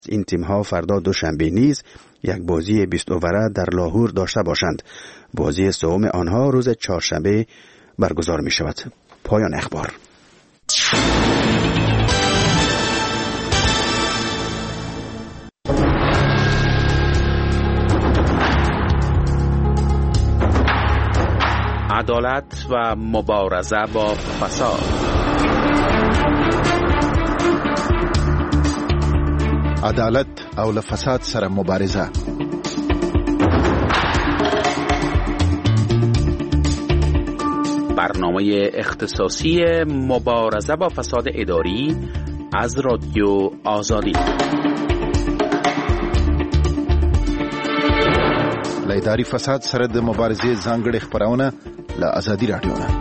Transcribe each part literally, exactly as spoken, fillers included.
این تیم‌ها فردا دوشنبه نیز یک بازی بیست اووره در لاهور داشته باشند. بازی سوم آنها روز چهارشنبه برگزار می شود. پایان اخبار. عدالت و مبارزه با فساد. عدالت او له فساد سره مبارزه. برنامه اختصاصی مبارزه با فساد اداری از رادیو آزادی. له اداري فساد سره د مبارزې ځانګړې خبرونه له آزادي رادیو نه.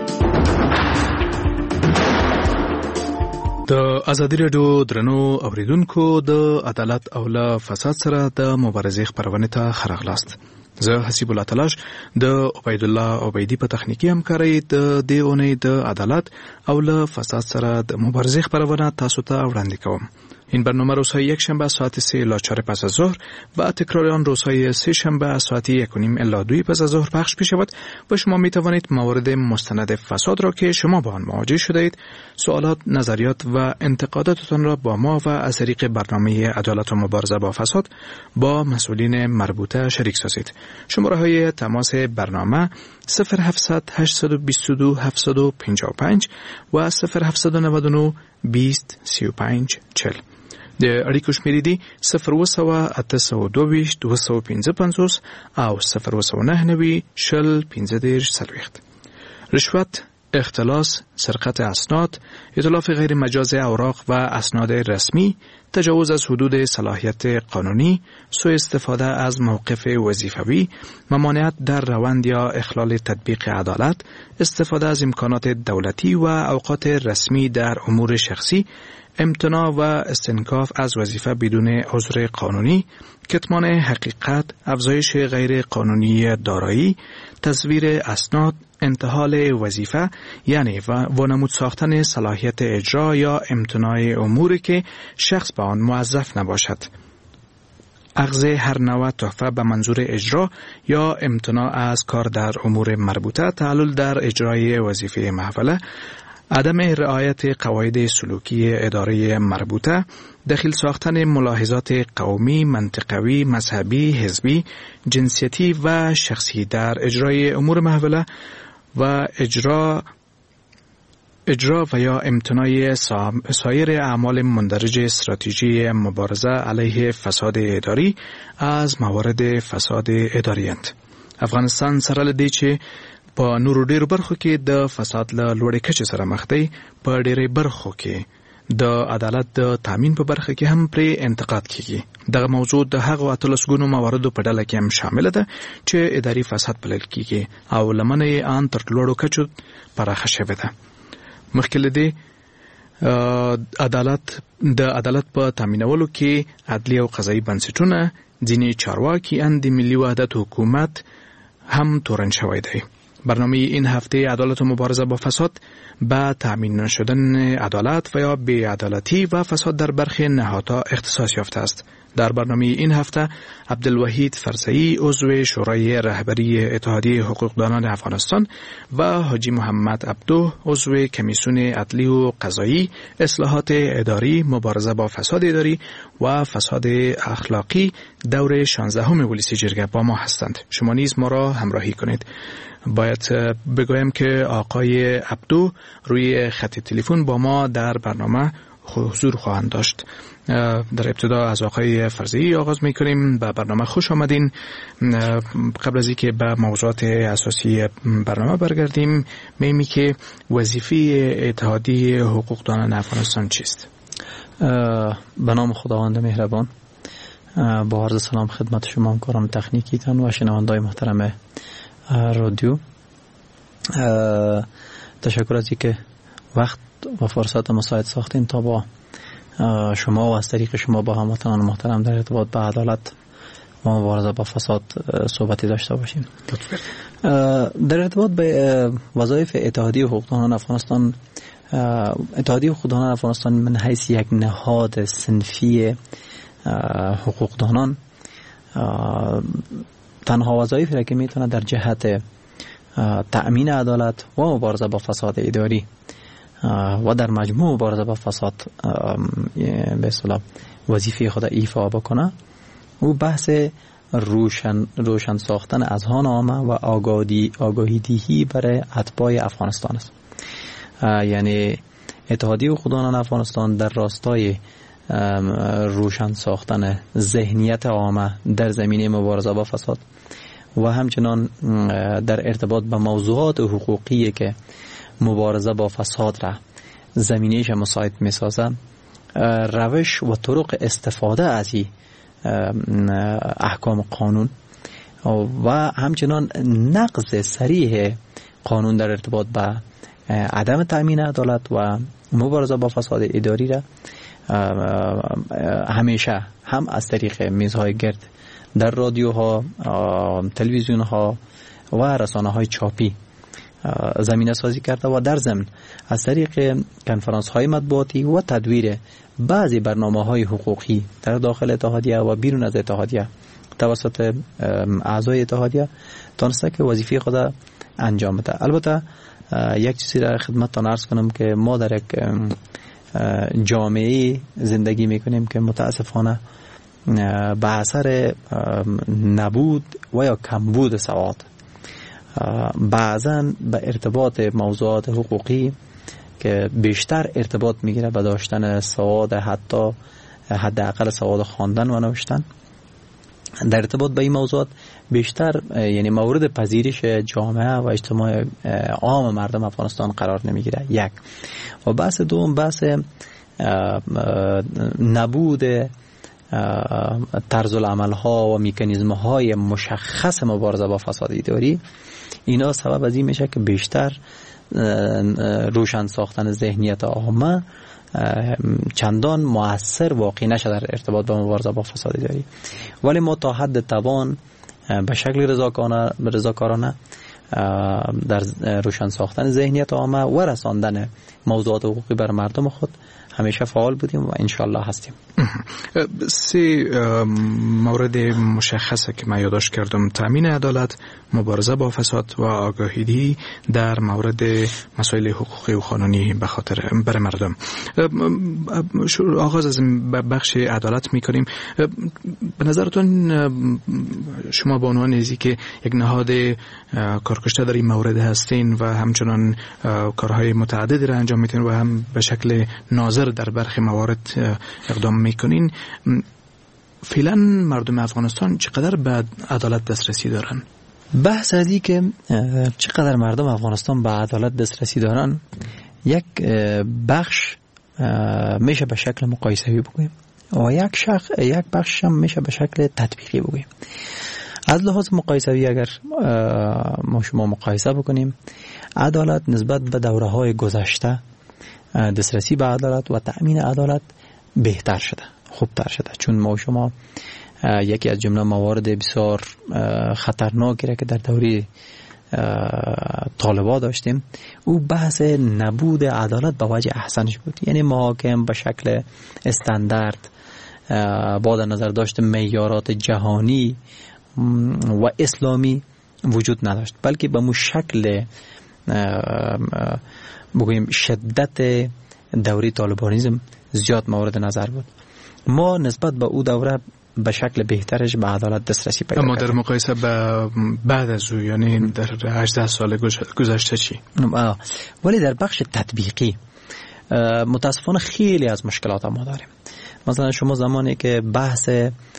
د آزادي رادیو درنو اوریدونکو، د عدالت او له فساد سره د مبارزې خبرونه ته خراغلاست. زه حسیب الله تلاش د عبید الله عبیدی په تخنیکی همکارۍ د دې اونۍ د عدالت او له فساد سره د مبارزې خبرونه تاسو ته وړاندې کوم. این برنامه روزهای یک شنبه ساعت سه الی چهار پس از ظهر و تکرار آن روزهای سه شنبه ساعت یک و نیم الی دو پس از ظهر پخش می شود و شما می توانید موارد مستند فساد را که شما با آن مواجه شده اید، سوالات، نظریات و انتقاداتتان را با ما و از طریق برنامه عدالت و مبارزه با فساد با مسئولین مربوطه شریک سازید. شماره های تماس برنامه صفر هفتصد هشتصد و بیست و دو هفتصد و پنجاه و پنج و صفر هفتصد و نود و نه بیست سی و پنج چهل. د اړیکو شمیرې دي صفر اوه سوه اته سوه دوه ویشت دوه سوه پنځه پنځوس او صفر اوه سوه نهه نوي شل پنځه دېرش څلوېښت. رشوت، اختلاس، سرقت اسناد، اتلاف غیر مجاز اوراق و اسناد رسمی، تجاوز از حدود صلاحیت قانونی، سوء استفاده از موقف وظیفوی، ممانعت در روند یا اخلال تطبیق عدالت، استفاده از امکانات دولتی و اوقات رسمی در امور شخصی، امتناع و استنکاف از وظیفه بدون عذر قانونی، کتمان حقیقت، افزایش غیر قانونی دارایی، تزویر اسناد، انتحال وظیفه یعنی و وانمود ساختن صلاحیت اجرا یا امتناع اموری که شخص به آن موظف نباشد، اخذ هر نوع تحفه به منظور اجرا یا امتناع از کار در امور مربوطه، تعلل در اجرای وظیفه محوله، عدم رعایت قواعد سلوکی اداره مربوطه، دخیل ساختن ملاحظات قومی، منطقوی، مذهبی، حزبی، جنسیتی و شخصی در اجرای امور محوله و اجرا اجرا و یا امتناع سایر اعمال مندرج استراتژی مبارزه علیه فساد اداری از موارد فساد اداری اند. افغانستان سره لدی چې په نورو ډیرو برخو کې د فساد له لوړې کچې سره مخ دی، په ډیرې برخو کې د عدالت د تامین په برخه کې هم پرې انتقاد کیږي. دغه موضوع د هغو اتلسګونو مواردو په ډله کې هم شامل ده چې اداري فساد بلل کیږي او لمنه یې ان تر لوړو کچو پراخه شوې ده. مخکې له دې عدالت د عدالت په تامینولو کې عدلي او قضایي بنسټونه، ځینې چارواکي ان د ملي وحدت حکومت هم تورن شوی دی. برنامه این هفته عدالت و مبارزه با فساد به تامین نشدن عدالت و یا بی‌عدالتی و فساد در برخی نهادها اختصاص یافته است. در برنامه این هفته عبدالوحید فرزئی عضو شورای رهبری اتحادیه حقوقدانان افغانستان و حاجی محمد عبدو عضو کمیسیون عدلی و قضایی اصلاحات اداری، مبارزه با فساد اداری و فساد اخلاقی دور شانزدهم ولسی جرگه با ما هستند. شما نیز ما را همراهی کنید. باید بگویم که آقای عبدو روی خط تلفن با ما در برنامه حضور خواهند داشت. در ابتدا از آقای فرزئی آغاز می‌کنیم. به برنامه خوش آمدین. قبل از اینکه به موضوعات اساسی برنامه برگردیم، می‌گوییم که وظیفه اتحادیه حقوقدانان افغانستان چیست؟ به نام خداوند مهربان، با عرض سلام خدمت شما همکاران تکنیکیتان و شنونده‌های محترم رادیو. تشکر از اینکه وقت و فرصت مساعد ساختین تا با شما و از طریق شما با هموطنان محترم در ارتباط به عدالت و مبارزه با فساد صحبتی داشته باشیم. در ارتباط به وظایف اتحادیه حقوقدانان افغانستان، اتحادیه حقوقدانان افغانستان من حیث یک نهاد صنفی حقوقدانان تنها وظایفی را که میتونه در جهت تأمین عدالت و مبارزه با فساد اداری و در مجموع مبارزه با فساد به اصطلاح وظیفه خود ایفا بکنه، او بحث روشن روشن ساختن اذهان عامه و آگاهی آگاهی دهی برای اتباع افغانستان است. یعنی اتحادیه حقوقدانان افغانستان در راستای روشن ساختن ذهنیت عامه در زمینه مبارزه با فساد و همچنان در ارتباط با موضوعات حقوقی که مبارزه با فساد را زمینهش مساعد می‌سازد، روش و طرق استفاده از این احکام قانون و همچنان نقض صریح قانون در ارتباط با عدم تأمین عدالت و مبارزه با فساد اداری را همیشه هم از طریق میزهای گرد در رادیوها، تلویزیونها و رسانه های چاپی زمینه سازی کرده و در ضمن از طریق کنفرانس های مطبوعاتی و تدویر بعضی برنامه های حقوقی در داخل اتحادیه و بیرون از اتحادیه توسط اعضای اتحادیه تانسته که وظیفه خود انجام بده. البته یک چیزی را خدمتتان عرض کنم که ما در یک جامعه زندگی میکنیم که متاسفانه به اثر نبود و یا کمبود سواد بعضاً به ارتباط موضوعات حقوقی که بیشتر ارتباط میگیره به داشتن سواد، حتی حداقل سواد خواندن و نوشتن، در ارتباط با این موضوعات بیشتر یعنی مورد پذیرش جامعه و اجتماع عام مردم افغانستان قرار نمیگیره. یک و بحث دوم بحث نبود طرز العمل ها و مکانیزم های مشخص مبارزه با فساد اداری، اینا سبب از این میشه که بیشتر روشن ساختن ذهنیت عامه چندان مؤثر واقع نشه در ارتباط با مبارزه با فساد اداری. ولی ما تا حد توان به شکل رضاکارانه رضاکارانه در روشن ساختن ذهنیت عامه و رساندن موضوعات حقوقی بر مردم خود همیشه فعال بودیم و انشالله هستیم. سه مورد مشخصه که من یادداشت کردم: تامین عدالت، مبارزه با فساد و آگاهی در مورد مسائل حقوقی و قانونی به خاطر بر مردم. آغاز از بخش عدالت میکنیم. به نظرتون شما به عنوان ازی که یک نهاد کارکشته در این مورد هستین و همچنان کارهای متعددی را انجام میتین و هم به شکل ناظر در برخی موارد اقدام میکنین، فعلا مردم افغانستان چقدر به عدالت دسترسی دارن؟ بحث از این که چقدر مردم افغانستان به عدالت دسترسی دارن یک بخش میشه به شکل مقایسه‌ای بگوییم و یک شخص یک بخش هم میشه به شکل تطبیقی بگوییم. از لحاظ مقایسه‌ای اگر ما شما مقایسه بکنیم، عدالت نسبت به دوره‌های گذشته دسترسی به عدالت و تأمین عدالت بهتر شده، خوبتر شده، چون ما شما یکی از جمله موارد بسیار خطرناکی را که در دوره طالبان داشتیم او بحث نبود عدالت به وجه احسنش بود. یعنی محاکم به شکل استاندارد با در نظر داشت معیارات جهانی و اسلامی وجود نداشت، بلکه به مو شکل بگوییم شدت دوره طالبانیزم زیاد مورد نظر بود. ما نسبت به او دوره به شکل بهترش به عدالت دسترسی پیدا کردیم. اما در مقایسه با بعد از او، یعنی در هجده سال گذشته چی؟ ولی در بخش تطبیقی متاسفانه خیلی از مشکلات ما داریم. مثلا شما زمانی که بحث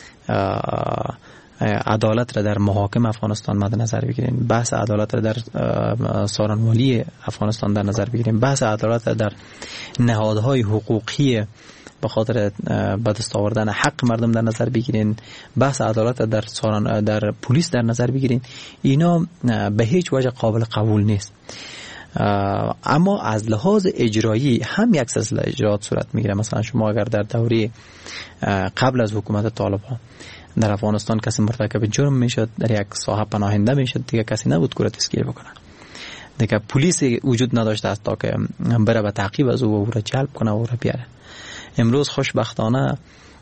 عدالت را در محاکم افغانستان مد نظر بگیریم، بحث عدالت را در سارنوالی افغانستان در نظر بگیریم، بحث عدالت را در نهادهای حقوقی به خاطر به دست آوردن حق مردم در نظر بگیرین، بحث عدالت در سارن در پلیس در نظر بگیرین، اینا به هیچ وجه قابل قبول نیست. اما از لحاظ اجرایی هم یک سلسله اجرات صورت میگیره. مثلا شما اگر در دوره قبل از حکومت طالبان در افغانستان کسی مرتکب جرم میشد، در یک ساحه پناهنده میشد، دیگه کسی نبود که دستگیر بکنه، دیگه پلیس وجود نداشته است تا که بره به تعقیب از او و او را جلب کنه و او را بیاره. امروز خوشبختانه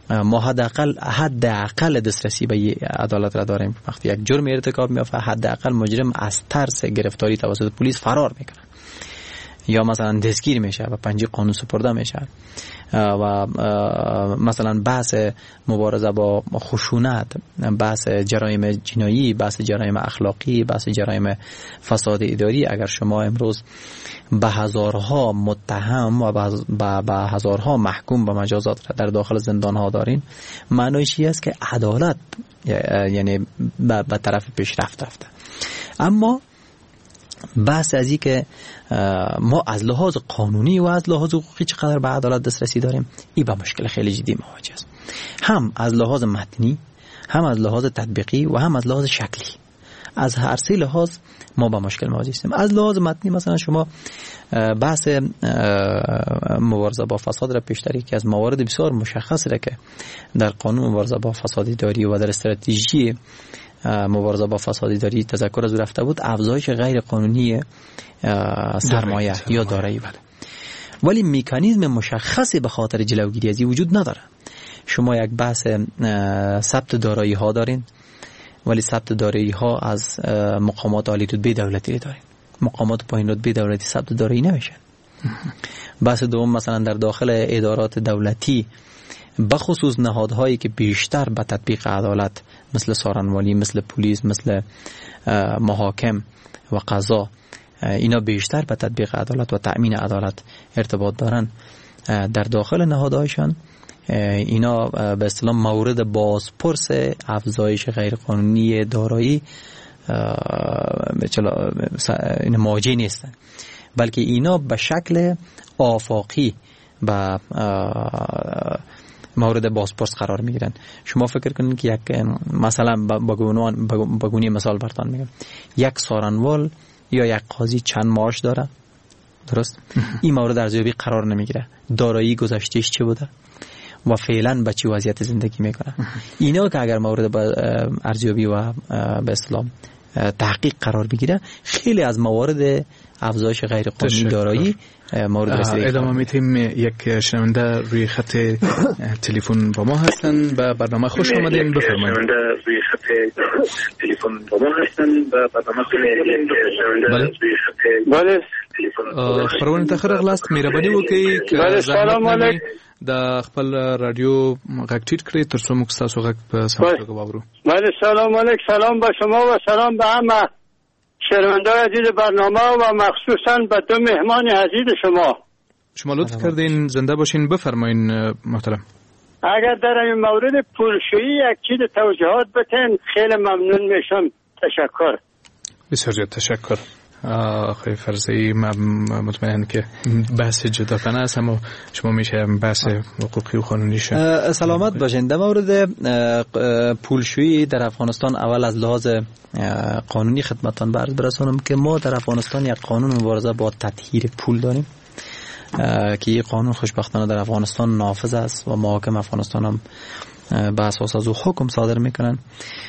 ما حداقل حداقل دسترسی به عدالت را داریم. وقتی یک جرم ارتکاب می‌یافته حداقل مجرم از ترس گرفتاری توسط پلیس فرار میکنه یا مثلا دستگیر میشه و پنجه قانون سپرده میشه. و مثلا بحث مبارزه با خشونت، بحث جرایم جنایی، بحث جرایم اخلاقی، بحث جرایم فساد اداری، اگر شما امروز به هزارها متهم و به هزارها محکوم به مجازات در داخل زندان ها دارین، معنیش این است که عدالت یعنی به طرف پیشرفت رفته. اما بحث از این که ما از لحاظ قانونی و از لحاظ حقوقی چقدر به عدالت دسترسی داریم، این با مشکل خیلی جدی مواجه است، هم از لحاظ متنی، هم از لحاظ تطبیقی و هم از لحاظ شکلی. از هر سه لحاظ ما با مشکل مواجه هستیم. از لحاظ متنی مثلا شما بحث مبارزه با فساد را پیشتری که از موارد بسیار مشخصی را که در قانون مبارزه با فساد اداری و در استراتژی مبارزه با فساد اداری تذکر از رفته بود، افزایش غیر قانونی سرمایه یا دارایی بود، ولی مکانیزم مشخصی به خاطر جلوگیری از این وجود نداره. شما یک بحث ثبت دارایی ها دارین، ولی ثبت دارایی ها از مقامات عالی رتبه دولتی دارین، مقامات پایین رتبه دولتی ثبت دارایی نمیشن. بحث دوم مثلا در داخل ادارات دولتی بخصوص نهادهایی که بیشتر به تطبیق عدالت مثل سارنوالی، مثل پلیس، مثل محاکم و قضا، اینا بیشتر به تطبیق عدالت و تأمین عدالت ارتباط دارن، در داخل نهادهایشان اینا به اصطلاح مورد بازپرس افزایش غیرقانونی دارایی این مواجه نیستن، بلکه اینا به شکل آفاقی به مورد بازپرس قرار میگیرن. شما فکر کنید که یک مثلا با گونه مثال براتون میگم، یک سارنوال یا یک قاضی چند معاش داره، درست؟ این مورد ارزیابی قرار نمیگیره، دارایی گذشتهش چه بوده و فعلا به چه وضعیت زندگی میکنه. اینا که اگر مورد ارزیابی و به اصطلاح تحقیق قرار بگیره، خیلی از موارد افزایش غیر قانونی دارایی مورد رسیدگی. ادامه میتیم. یک شنونده روی خط تلفن با ما هستن. به برنامه خوش آمدین، بفرمایید. شنونده روی خط تلفن با ما هستن. به برنامه خوش آمدین، بفرمایید. بله. خبرونه تاخیر اغلاست، مهرباني وکړئ که سلام علیکم د خپل رادیو غږ ټیټ کړئ تر څو موږ تاسو غږ په سمه توګه واورو. بله سلام علیکم، سلام به شما و سلام به همه شنونده‌های عزیز برنامه و مخصوصا به دو مهمان عزیز شما. شما لطف کردین، زنده باشین، بفرمایین محترم. اگر در این مورد پولشویی یک چیز توضیحات بدین خیلی ممنون میشم. تشکر. بسیار زیاد تشکر. آقای فرزی، من مطمئنم که بحث جداگانه است، اما شما میشه بحث حقوقی و قانونی شد. سلامت باشین. در مورد پولشویی در افغانستان، اول از لحاظ قانونی خدمتتان عرض برسانم که ما در افغانستان یک قانون مبارزه با تطهیر پول داریم که این قانون خوشبختانه در افغانستان نافذ است و محاکم افغانستان هم به اساس از او حکم صادر میکنن.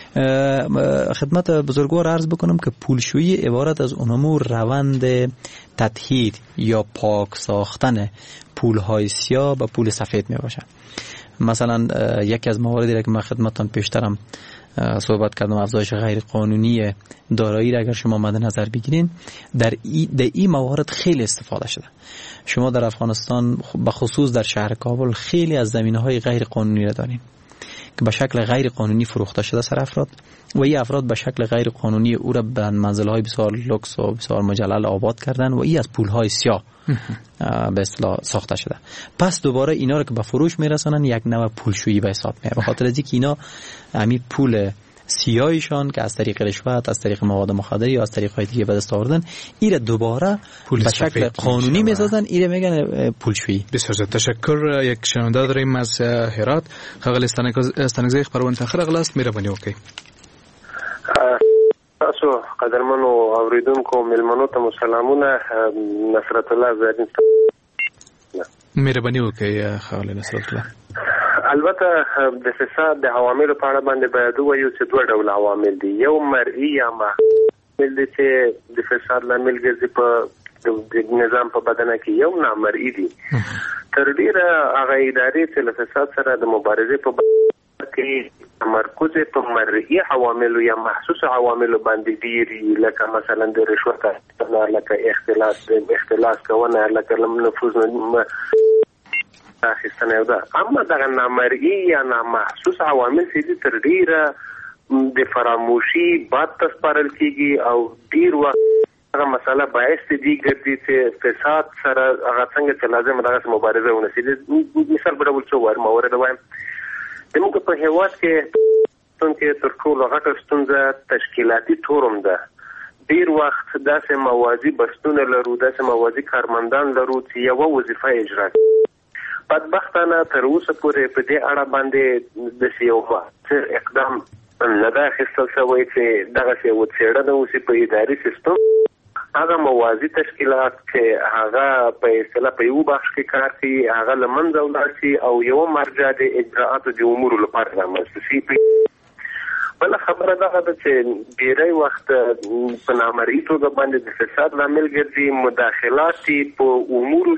خدمت بزرگوار عرض بکنم که پولشویی عبارت از اونمو روند تطهیر یا پاک ساختن پولهای سیاه به پول سفید می باشد. مثلا یکی از مواردی را که من خدمتتان پیشترم صحبت کردم، افزایش غیر قانونی دارایی را اگر شما مد نظر بگیرین، در این در این موارد خیلی استفاده شده. شما در افغانستان به خصوص در شهر کابل خیلی از زمینه‌های غیر قانونی را دارین که به شکل غیر قانونی فروخته شده سر افراد و این افراد به شکل غیر قانونی او را به منزل‌های بسیار لوکس و بسیار مجلل آباد کردن و این از پول‌های سیاه به اصطلاح ساخته شده. پس دوباره اینا رو که به فروش میرسونن یک نوع پولشویی به حساب میاد، به خاطر از اینکه اینا همین پول سیاهشان که از طریق رشوت، از طریق مواد مخدر یا از طریق‌های دیگه به دست آوردن، این را دوباره به شکل قانونی میسازن، این را میگن پولشویی. بسیار تشکر. یک شنونده داریم از هرات. خغل استانگزی خبرونه تاخیر اغلاست، مهرباني وکړئ. تاسو قدرمنو اوریدونکو ملمنو ته سلامونه. نصرت الله زرین. مهرباني وکړئ خغل نصرت الله. البته د فساد د عواملو په اړه باندې باید وایو چې دوه ډول عوامل دي، یو مرئی یا عوامل دي چې د فساد لامل ګرځي په د نظام په بدنه کې، یو نامرئی دي تر ډیره هغه ادارې چې له فساد سره د مبارزې په برخه کې تمرکز په مرئي عواملو یا محسوس عواملو باندې ډیری، لکه مثلا د رشوت اخیستنه، لکه اختلاس اختلاس کونه، لکه نفوذ اخیستنه یو ده. اما دغه نامرئي یا نامحسوس عوامل چې تر ډیره د فراموشي باد ته سپارل کیږي او ډیر وخت هغه مسله باعث دي ګرځي چې فساد سره هغه څنګه چې لازم دغه مبارزه ونشي. مثال په ډول څه وایم مورد وایم دموږ په هیواد کې څنګه تر ټولو غټه ستونزه تشکیلاتي تورم ده. ډیر وخت داسې موازي بستونه لرو، داسې موازي کارمندان لرو چې یو وظیفه اجرا کوي. بدبختانه تر اوسه پورې په دې اړه باندې د سیاست اقدام نه ده اخیستل شوی چې دغه یو څېړنه وشي په اداري سیستم. هغه موازي تشکیلات چې هغه په اصطلاح په یو بخش کې کار کوي هغه له منځه ولاړ شي او یو مرجع د اجراءاتو د امورو لپاره رامنځته شي. بله خبره دغه ده چې ډېری وخت په نامرئي توګه باندې د فساد لامل ګرځي مداخلات په امورو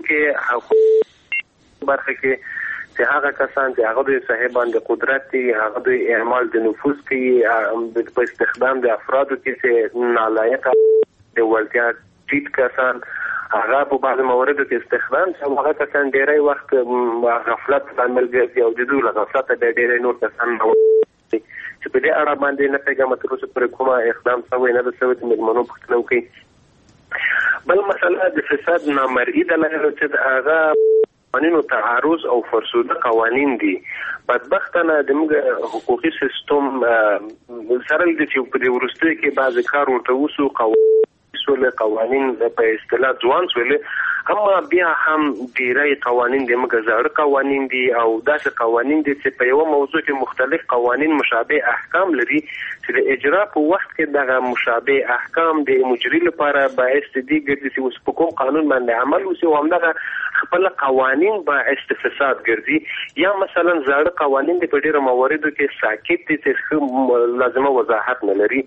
کې برخه کې چې هغه کسان چې هغه د صاحبان د قدرت دي، هغه د اعمال د نفوذ کوي په استخدام د افرادو کې چې نالایقه د وړتیا ټیټ کسان هغه په بعض مواردو کې استخدام شي. هغه کسان ډېری وخت غفلت لامل ګرځي او د دوی له غفلته د ډېری نور کسان چې په دې اړه باندې نه پیغام تر اوسه پورې کومه اقدام شوی نه ده شوی چې مېلمنو پوښتنه وکړي. بل مسله د فساد نامرئي دلایلو چې هغه قوانینو تعارض او فرسوده قوانین دي. بدبختانه د موږ حقوقي سیستم سره د چې په دې وروستیو کې بعض کار ورته وسو قوانین سول قوانین په اصطلاح ځوان سول، اما بیا هم ډیری قوانین د موږ زاړه قوانین دي او داسې قوانین دي چې په یو موضوع کې مختلف قوانین مشابه احکام لري چې د اجرا په وخت کې دغه مشابه احکام د مجري لپاره باعث دي ګرځي چې اوس په کوم قانون باندې عمل وشي او همدغه خپل قوانین باعث فساد ګرځي. یا مثلا زاړه قوانین د په ډیرو مواردو کې ساکت دي چې لازمه وضاحت نه لري.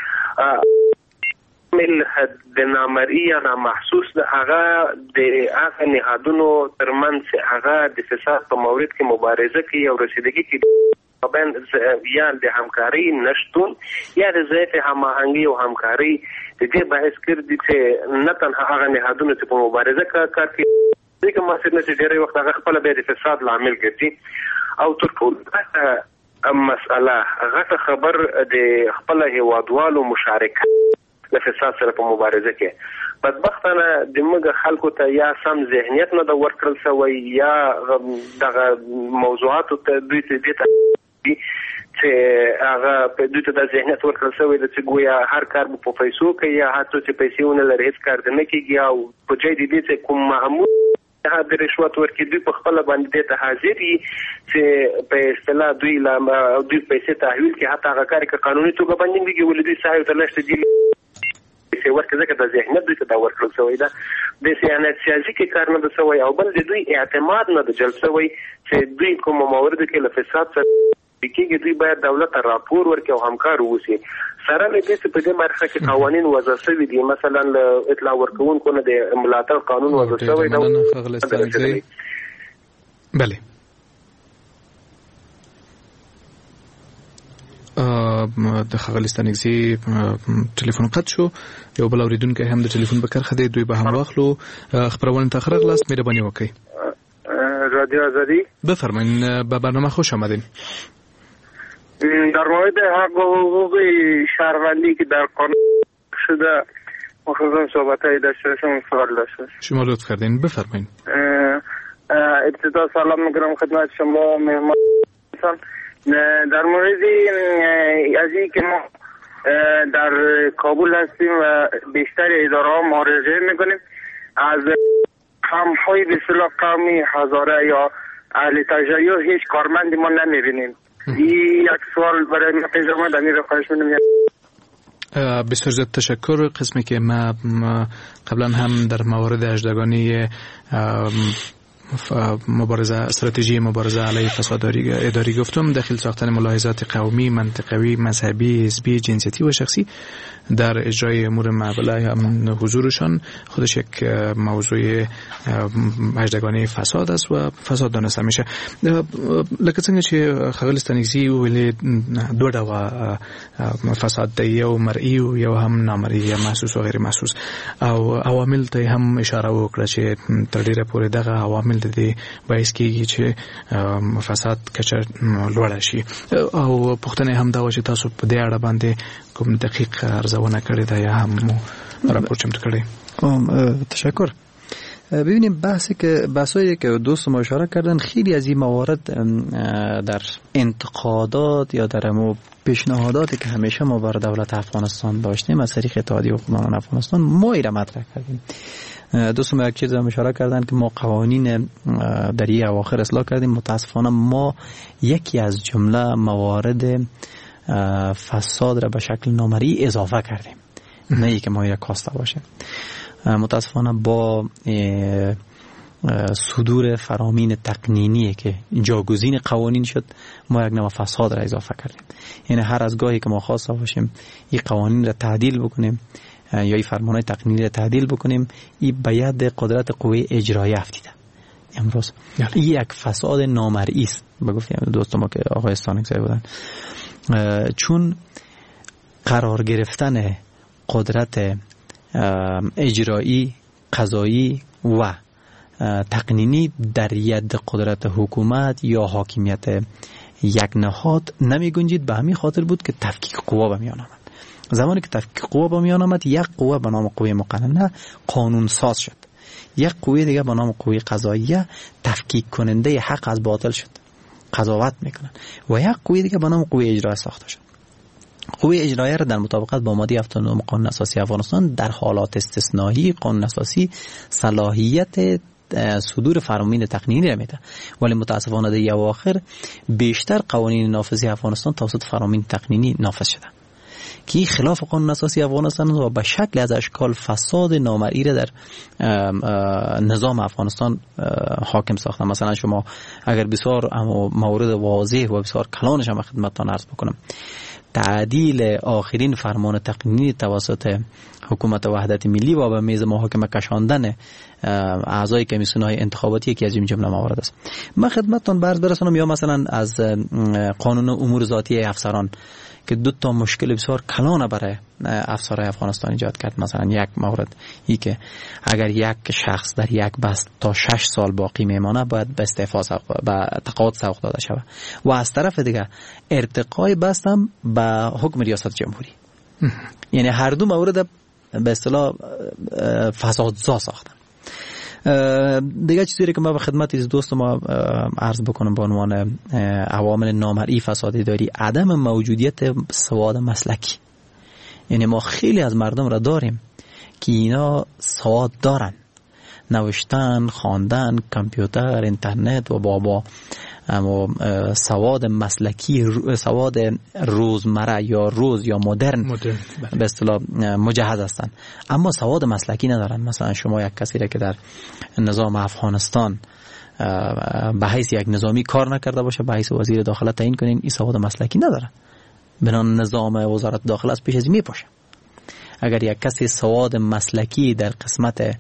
مل د نامرئي یا نامحسوس د هغه د هغه نهادونو ترمنځ چې هغه د فساد په مورد کې مبارزه کوي او رسیدګي کوي بین یا د همکاري نشتون یا د ضعیف هماهنګي او همکاري د دې باعث ګرځي چې نه تنها هغه نهادونو چې په مبارزه کې کار کوي دغه مسله چې ډېری وخت هغه خپل به د فساد لامل ګرځي. او تر ټولو مسأله غټه خبر د خپل هیوادوالو مشارکت د فساد سره په مبارزه کې بدبختانه د موږ خلکو ته یا سم ذهنیت نه د ورکړل شوی یا دغه موضوعاتو ته دوی ته دي چې هغه په دوی ته د ذهنیت ورکړل شوی چې ګویا هر کار په پیسو کوي یا هر څه چې پیسې ونه لري هیڅ کار نه کیږي او په ځای دې چې کوم معمول د رشوت ورکړي دوی په خپل باندې ته حاضر دي چې په اصطلاح دوی لا دوی پیسې تحویل کې حتی هغه کار کې قانوني توګه باندې کیږي ولې دوی صاحب ته لشت دي چې ورکه ځکه د ذهنیت دوی ته دا ورکړل شوی ده د سیاست سیاسي کې کار نه ده شوی او بل د دوی اعتماد نه ده جلب شوی چې دوی کوم موارد کې له فساد سره کېږي دوی باید دولت ته راپور ورکړي او همکار واوسي. سره له دې چې په دې برخه کې قوانین وضع شوي دي، مثلا له اطلاع ورکوونکو نه د ملاتړ قانون وضع شوی دی. بله د خغلستانګزي ټلیفون قطع شو. یو بل اوریدونکو هم د ټلیفون په کرخه دی، دوی به هم واخلو. خبرونه تاخر غلاست مهرباني وکړئ. رادیو آزادی بفرمایید، به برنامه خوش آمدین. در مورد حق و حقوق شهروندی که در قانون شده مخصوصا صحبت‌های داشته باشم سوال داشته. شما لطف کردین، بفرمایید. ابتدا سلام می‌کنم خدمت شما مهمان. در مورد از این که ما در کابل هستیم و بیشتر اداره ها مراجعه میکنیم از همهای به اصطلاح قومی هزاره یا اهل تجربه هیچ کارمندی ما نمیبینیم. این یک سوال برای ما پیش آمد، امیر خواهش می‌کنم. بسیار زیاد تشکر. قسمی که ما قبلا هم در موارد اجدگانی مبارزه استراتژی مبارزه علیه فساد اداری گفتم، داخل ساختن ملاحظات قومی، منطقوی، مذهبی، حزبی، جنسیتی و شخصی در اجرای امور معامله هم حضورشان خودش یک موضوع مجدگانه فساد است و فساد دانسته میشه. لکه څنګه چې خغل ستانګزي ویلي دوه ډول فساد دی، یو مرئی او یو هم نامرئی یا محسوس او غیر محسوس، او عوامل ته هم اشاره وکړه چې تر ډیره پورې دغه عوامل د دې باعث کیږي چې فساد کچه لوړ شي. او پوښتنه هم دا و چې تاسو په دې اړه باندې کوم دقیق ارزونه کړې ده یا هم راپور چمتو کړی؟ تشکر. ببینیم بحثی که بحثایی که دوست ما اشاره کردن، خیلی از این موارد در انتقادات یا در مو پیشنهاداتی که همیشه ما بر دولت افغانستان داشتیم از طریق اتحادیه حکمران افغانستان ما ایره مطرح کردیم. دوست ما یک چیز هم اشاره کردن که ما قوانین در این اواخر اصلاح کردیم. متاسفانه ما یکی از جمله موارد فساد را به شکل نامرئی اضافه کردیم، نه ای که ما ایره کاسته باشه. متاسفانه با صدور فرامین تقنینی که جاگزین قوانین شد، ما یک نوع فساد را اضافه کردیم. یعنی هر از گاهی که ما خواسته باشیم این قوانین را تعدیل بکنیم یا این فرمانهای تقنینی را تعدیل بکنیم، این به ید قدرت قوه اجرایی افتیده. امروز این یک فساد نامرئی است. بگفتیم دوست ما که آقای استانکزی بودن، چون قرار گرفتن قدرت اجرایی، قضایی و تقنینی در ید قدرت حکومت یا حاکمیت یک نهاد نمی گنجید. به همین خاطر بود که تفکیک قوا به میان آمد. زمانی که تفکیک قوا به میان آمد، یک قوه به نام قوه مقننه قانون ساز شد، یک قوه دیگه به نام قوه قضاییه تفکیک کننده حق از باطل شد، قضاوت میکنن، و یک قوه دیگه به نام قوه اجرایی ساخته شد. قوه اجرایی را در مطابقت با ماده هفتاد و نه قانون اساسی افغانستان در حالات استثنایی قانون اساسی صلاحیت صدور فرامین تقنینی را میده، ولی متاسفانه در اواخر بیشتر قوانین نافذی افغانستان توسط فرامین تقنینی نافذ شده که خلاف قانون اساسی افغانستان و به شکل از اشکال فساد نامرئی را در نظام افغانستان حاکم ساخته. مثلا شما اگر بسیار مورد واضح و بسیار کلانش هم خدمتتان عرض بکنم، تعدیل آخرین فرمان تقنینی توسط حکومت وحدت ملی و به میز محاکمه کشاندن اعضای کمیسیون‌های انتخاباتی یکی از این جمله موارد است. من خدمتتان برز برسانم، یا مثلا از قانون امور ذاتی افسران که دو تا مشکل بسیار کلان برای افسرهای افغانستان ایجاد کرد. مثلا یک مورد ای که اگر یک شخص در یک بست تا شش سال باقی میمانه باید به استعفا به تقاعد سوق داده شود، و از طرف دیگه ارتقای بست هم به حکم ریاست جمهوری. یعنی هر دو مورد به اصطلاح فسادزا ساختن. دیگه چیزی که ما به خدمت از دوست ما عرض بکنم به عنوان عوامل نامرئی فساد اداری، عدم موجودیت سواد مسلکی. یعنی ما خیلی از مردم را داریم که اینا سواد دارن، نوشتن، خواندن، کامپیوتر، اینترنت و بابا، اما سواد مسلکی، سواد روزمره یا روز یا مدرن به اصطلاح مجهز هستند، اما سواد مسلکی ندارن. مثلا شما یک کسی را که در نظام افغانستان به حیث یک نظامی کار نکرده باشه به حیث وزیر داخله تعیین کنین، این سواد مسلکی نداره، بنان نظام وزارت داخله از پیش از میپاشه. اگر یک کسی سواد مسلکی در قسمت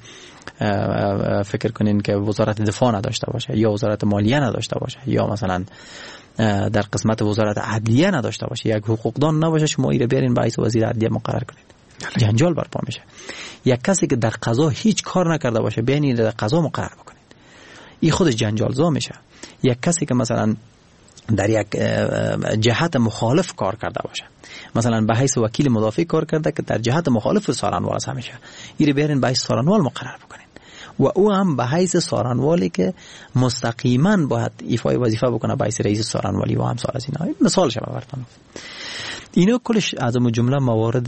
فکر کنین که وزارت دفاع نداشته باشه یا وزارت مالیه نداشته باشه یا مثلا در قسمت وزارت عدلیه نداشته باشه، یک حقوقدان نباشه، شما ایره بیارین باعث وزیر عدلیه مقرر کنید، جنجال برپا میشه. یک کسی که در قضا هیچ کار نکرده باشه بیاین در قضا مقرر بکنید، این خودش جنجالزا میشه. یک کسی که مثلا در یک جهت مخالف کار کرده باشه، مثلا به حیث وکیل مدافع کار کرده که در جهت مخالف سارنوال است، همیشه ایره بیارین به حیث سارنوال مقرر بکنین، و او هم به حیث سارنوالی که مستقیما باید ایفای وظیفه بکنه به حیث رئیس سارنوالی و همسال از اینا. مثال شما براتون اینا کلش از جمله موارد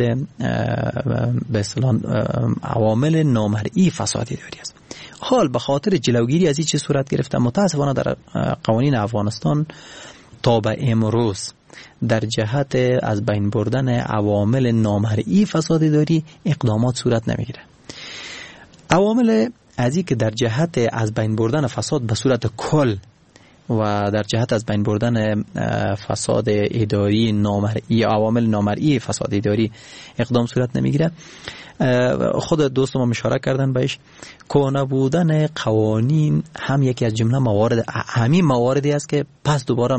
به اصطلاح عوامل نامرئی فسادی داری است. حال به خاطر جلوگیری از این چیز صورت گرفته، متاسفانه در قوانین افغانستان تا به امروز در جهت از بین بردن عوامل نامرئی فسادی داری اقدامات صورت نمیگیره. عوامل از این که در جهت از بین بردن فساد به صورت کل و در جهت از بین بردن فساد اداری نامرئی، عوامل نامرئی فساد اداری اقدام صورت نمیگیره. خود دوست ما اشاره کردن بهش، کهنه بودن قوانین هم یکی از جمله موارد، همین مواردی است که پس دوباره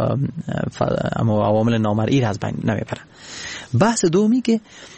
عوامل نامرئی را از بین نمیبره. بحث دومی که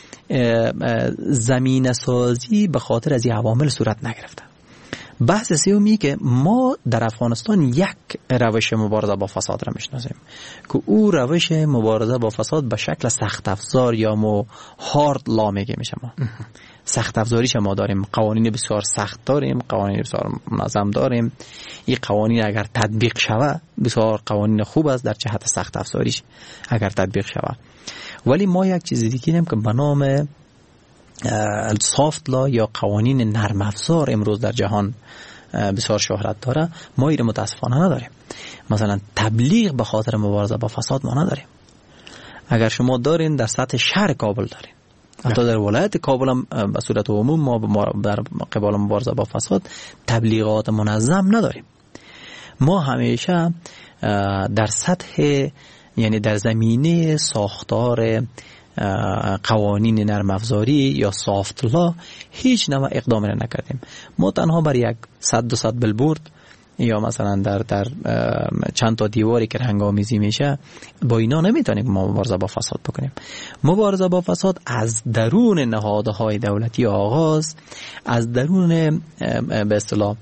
زمینه سازی به خاطر از این عوامل صورت نگرفته. بحث سومی که ما در افغانستان یک روش مبارزه با فساد را میشناسیم که او روش مبارزه با فساد به شکل سخت افزار یا مو هارد لا میگه میشه. ما سخت افزاریش ما داریم، قوانین بسیار سخت داریم، قوانین بسیار منظم داریم. این قوانین اگر تطبیق شود بسیار قوانین خوب است در جهت سخت افزاریش اگر تطبیق شود. ولی ما یک چیز دیگه داریم که به نام سافت لا یا قوانین نرم افزار امروز در جهان بسیار شهرت داره. ما این متاسفانه نداریم. مثلا تبلیغ به خاطر مبارزه با فساد ما نداریم. اگر شما دارین در سطح شهر کابل دارین، حتی در ولایت کابل هم به صورت عموم ما در قبال مبارزه با فساد تبلیغات منظم نداریم. ما همیشه در سطح، یعنی در زمینه ساختار قوانین نرم افزاری یا سافت لا هیچ نوع اقدام را نکردیم. ما تنها بر یک صد دو صد بلبورد یا مثلا در در چند تا دیواری که رنگ‌آمیزی میشه با اینا نمیتونیم ما مبارزه با فساد بکنیم. مبارزه با فساد از درون نهادهای دولتی آغاز، از درون به اصطلاح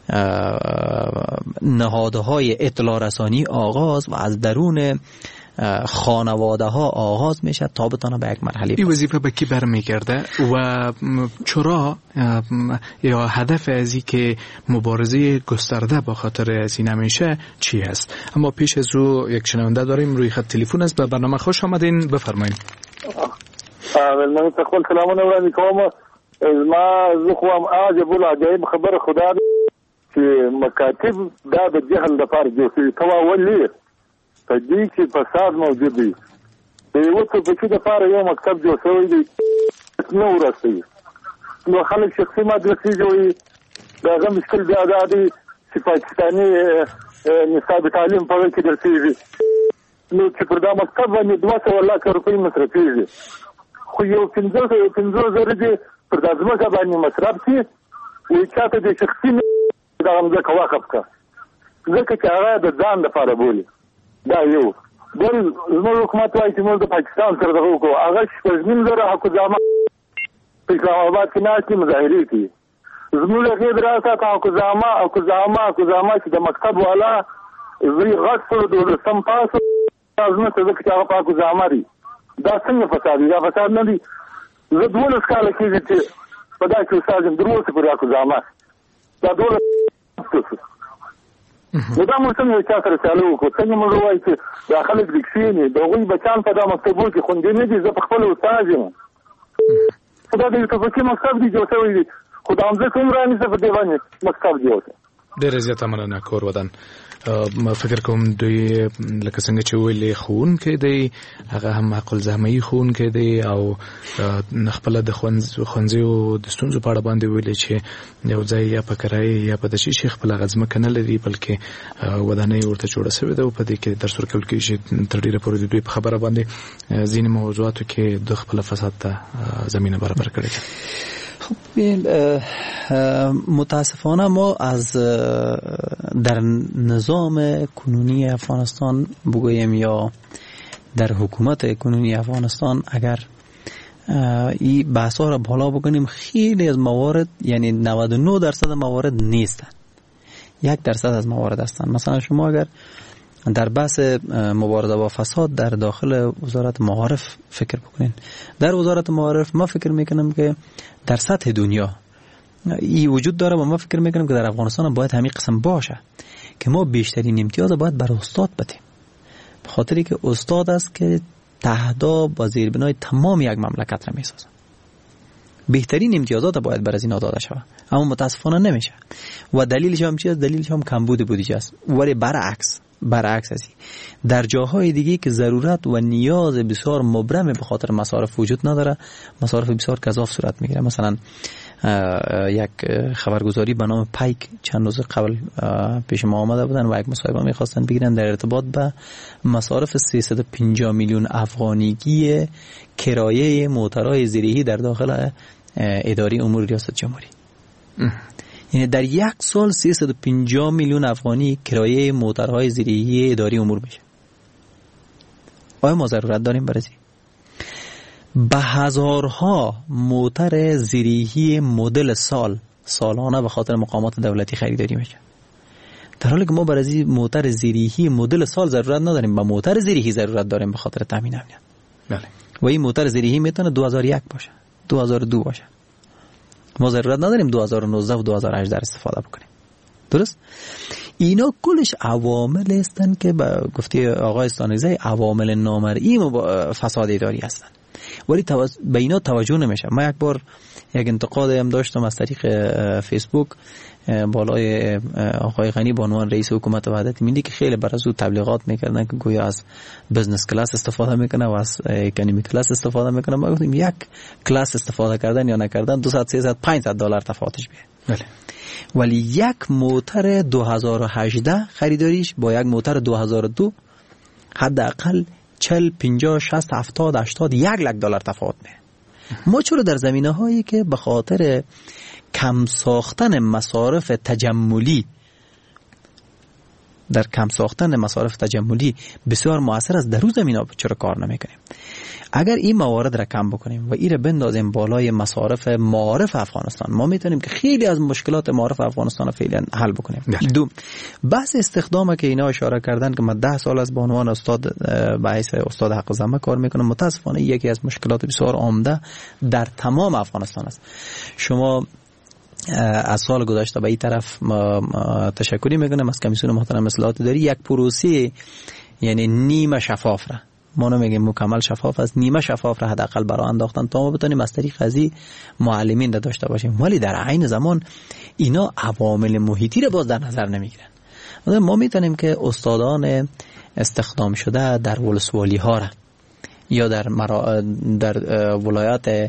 نهادهای اطلاع رسانی آغاز و از درون خانواده ها آغاز میشه تا بتونه به یک مرحله. این وظیفه به کی برمیگرده و چرا یا هدف از این که مبارزه گسترده با خاطر از این نمیشه چی هست؟ اما پیش از رو یک شنونده داریم روی خط تلفن است. به برنامه خوش آمدین، بفرمایید. من تقول سلامونه وړاندې کوم. ما زه خو هم عجب العجایب خبر خدا چې مکاتب دا د جهل لپاره جوړ شوي. ته ولې په دې کې فساد موجود دی؟ د یو څه په کې لپاره یو مکتب جوړ شوی دی نه ورسوي. نو خلک شخصي مدرسې جوړوي. د هغه مشکل بیا دا دی چې پاکستاني نصاب تعلیم په کې درسېږي، نو چې پر دا مکتب باندې دوه سوه لاکه روپۍ مصرفېږي، خو یو پنځه پنځه زره دې پر دا ځمکه باندې مصرف شي، وایي چاته د شخصي دغه ځمکه وقف کړه، ځکه چې هغه د ځان لپاره بولي. دا یو. بل زموږ حکومت وایي چې موږ د پاکستان سره دغه وکړو. هغه شپږ نیم زره حکوزامه په اسلام آباد کې ناستې مظاهرې کوي. زموږ هغې دراسته حکوزامه حکوزامه حکوزامه چې د مکتب والا زوی غټ شو دولسم پاس ازمته ځکه چې هغه په حکوزامه دي. دا څنګه فساد دی؟ دا فساد نه دی. زه دولس کاله کېږي چې په دا کې استاد یم، تر اوسه پورې حکوزامه دا دولس نو دا موږ څنګه چا سره چالو وکړو؟ څنګه موږ ووایو چې دا خلک دې کښېني، د هغوی بچیان په دا مکتبو کې خوندي نه دي. زه په خپله استاد یم، خو دا د یوسفزي مکتب دی جوړ شوی دی، خو دا همځکه هم رانیسه په دې باندې مکتب جوړ شو. ډېره زیاته مننه کور ودان. ما فکر کوم دوی لکه څنګه چې ویلې ښوونکی دی، هغه هم حق الزحمه‌ي ښوونکی دی او خپله د ښوونځیو د ستونزو په اړه باندې ویلې چې یو ځای یا په کرایې یا په داسې شي خپله هغه ځمکه نه لري، بلکې ودانۍ ورته جوړه شوې ده او په دې کې درس ورکول کېږي چې تر ډېره پورې د دوی په خبره باندې ځینې موضوعاتو کې د خپله فساد ته زمینه برابر کړې ده. متاسفانه ما از در نظام کنونی افغانستان بگوییم یا در حکومت کنونی افغانستان اگر این بحث ها را بالا بکنیم، خیلی از موارد، یعنی نود و نه درصد موارد نیستن، یک درصد از موارد هستن. مثلا شما اگر در بحث مبارزه با فساد در داخل وزارت معارف فکر بکنین، در وزارت معارف ما فکر میکنم که در سطح دنیا این وجود داره و ما فکر میکنم که در افغانستان باید همین قسم باشه که ما بیشترین امتیاز باید بر استاد بدیم، به خاطری که استاد است که تهدا با زیربنای تمام یک مملکت را میسازه. بهترین امتیازات باید بر از اینا داده شود، اما متاسفانه نمیشه و دلیلش هم چیه؟ دلیلش هم کمبود بودجه است. ولی برعکس برعکس است، در جاهای دیگه که ضرورت و نیاز بسیار مبرم به خاطر مصارف وجود نداره، مصارف بسیار گزاف صورت میگیره. مثلا یک خبرگزاری به نام پایک چند روز قبل پیش ما آمده بودن و یک مصاحبه میخواستن بگیرن در ارتباط به مصارف سیصد و پنجاه میلیون افغانیگی کرایه موترهای زیرهی در داخل اداره امور ریاست جمهوری. یعنی در یک سال سیصد و پنجاه میلیون افغانی کرایه موترهای زیرهی اداره امور میشه. آیا ما ضرورت داریم برای به هزارها موتر زیرهی مدل سال سالانه به خاطر مقامات دولتی خریداری میشه، در حالی که ما برای موتر زیرهی مدل سال ضرورت نداریم، به موتر زیرهی ضرورت داریم به خاطر تامین امنیت. بله. و این موتر زیرهی میتونه دو هزار و یک باشه، دو هزار و دو باشه. ما ضرورت نداریم دو هزار و نوزده و دو هزار و هجده استفاده بکنیم. درست؟ اینا کلش عوامل هستند که به گفته آقای استانگزی عوامل نامرئی فساد اداری هستند، ولی توز... به اینا توجه نمیشه. ما یک بار یک انتقاد هم داشتم از طریق فیسبوک بالای آقای غنی به عنوان رئیس حکومت وحدت ملی که خیلی بر از او تبلیغات میکردن که گویا از بزنس کلاس استفاده میکنه و از اکانومی کلاس استفاده میکنه. ما گفتیم یک کلاس استفاده کردن یا نکردن دویست سیصد پانصد دلار تفاوتش بیه. بله. ولی یک موتر دو هزار و هجده خریداریش با یک موتر دو هزار و دو حداقل چهل پنجاه شصت هفتاد هشتاد یک لک دلار تفاوت میه. ما چرا در زمینه هایی که به خاطر کم ساختن مصارف تجملی در کم ساختن مصارف تجملی بسیار مؤثر است، در روز زمینه چرا کار نمیکنیم؟ اگر این موارد را کم بکنیم و این را بندازیم بالای مصارف معارف افغانستان، ما میتونیم که خیلی از مشکلات معارف افغانستان را فعلا حل بکنیم. دو، بحث استخدام که اینا اشاره کردن که من ده سال از به عنوان استاد به حیث استاد حق زحمه کار میکنم، متاسفانه یکی از مشکلات بسیار عمده در تمام افغانستان است. شما از سال گذشته به این طرف ما تشکری میکنم از کمیسیون محترم اصلاحات اداری، یک پروسه یعنی نیمه شفاف را، ما نمیگیم مکمل شفاف است، نیمه شفاف را حداقل برای انداختن تا ما بتونیم از طریق ازی معلمین را داشته باشیم. ولی در عین زمان اینا عوامل محیطی را باز در نظر نمیگیرن. ما میتونیم که استادان استخدام شده در ولسوالی ها را یا در مرا... در ولایات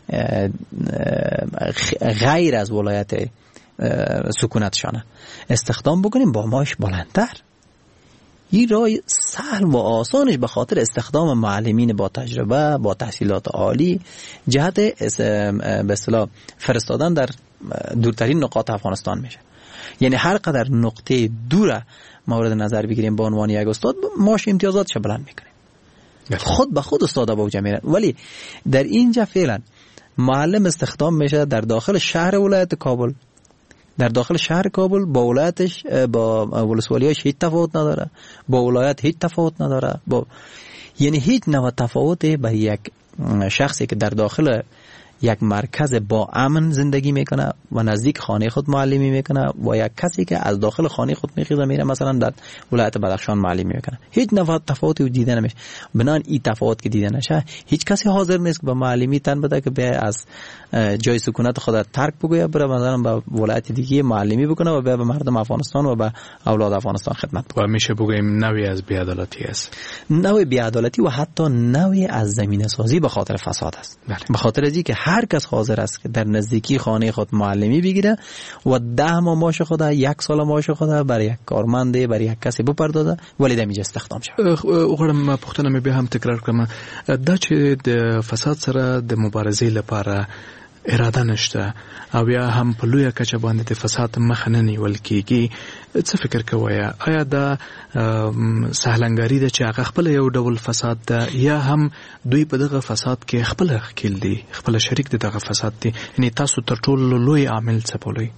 غیر از ولایت سکونتشانه استخدام بکنیم با معاش بلندتر. این راه سهل و آسانش به خاطر استخدام معلمین با تجربه با تحصیلات عالی جهت به اصطلاح فرستادن در دورترین نقاط افغانستان میشه. یعنی هر قدر نقطه دور مورد نظر بگیریم به عنوان یک استاد معاش امتیازاتش بلند میکنیم، خود به خود استادا با جمعیت. ولی در اینجا فعلا معلم استخدام میشه در داخل شهر ولایت کابل، در داخل شهر کابل با ولایتش با ولسوالیاش هیچ تفاوت نداره، با ولایت هیچ تفاوت نداره، با یعنی هیچ نوع تفاوتی برای یک شخصی که در داخل یک مرکز با امن زندگی میکنه و نزدیک خانه خود معلمی میکنه و یک کسی که از داخل خانه خود میخیزه میره مثلا در ولایت بدخشان معلمی میکنه، هیچ نوع تفاوتی دیده نمیشه. بنان این تفاوت که دیده نشه هیچ کسی حاضر نیست به معلمی تن بده که به از جای سکونت خود ترک بگویه بره مثلا به ولایت دیگه معلمی بکنه و به مردم افغانستان و به اولاد افغانستان خدمت کنه. و میشه بگیم نوعی از بی‌عدالتی است، نوع بی‌عدالتی و حتی نوعی از زمینه سازی به خاطر فساد است. بله. به خاطر از اینکه هر کس حاضر است که در نزدیکی خانه خود معلمی بگیره و ده ماه معاش خود یک سال معاش خود برای یک کارمند برای یک کسی بپردازه ولی دمیج استخدام شه. وګورم پښتنه مې به هم تکرار کړم دا چې د فساد سره د مبارزې لپاره اراده نشته او یا هم په لویه کچه باندې د فساد مخه نه نیول کیږي، څه فکر کوئ؟ آیا دا سهلنګاری ده چې هغه خپل یو ډول فساد ده یا هم دوی په دغه فساد کې خپل ښکیل دي، خپل شریک دغه فساد دي؟ یعنی تاسو تر ټولو لوی عامل څه بولئ؟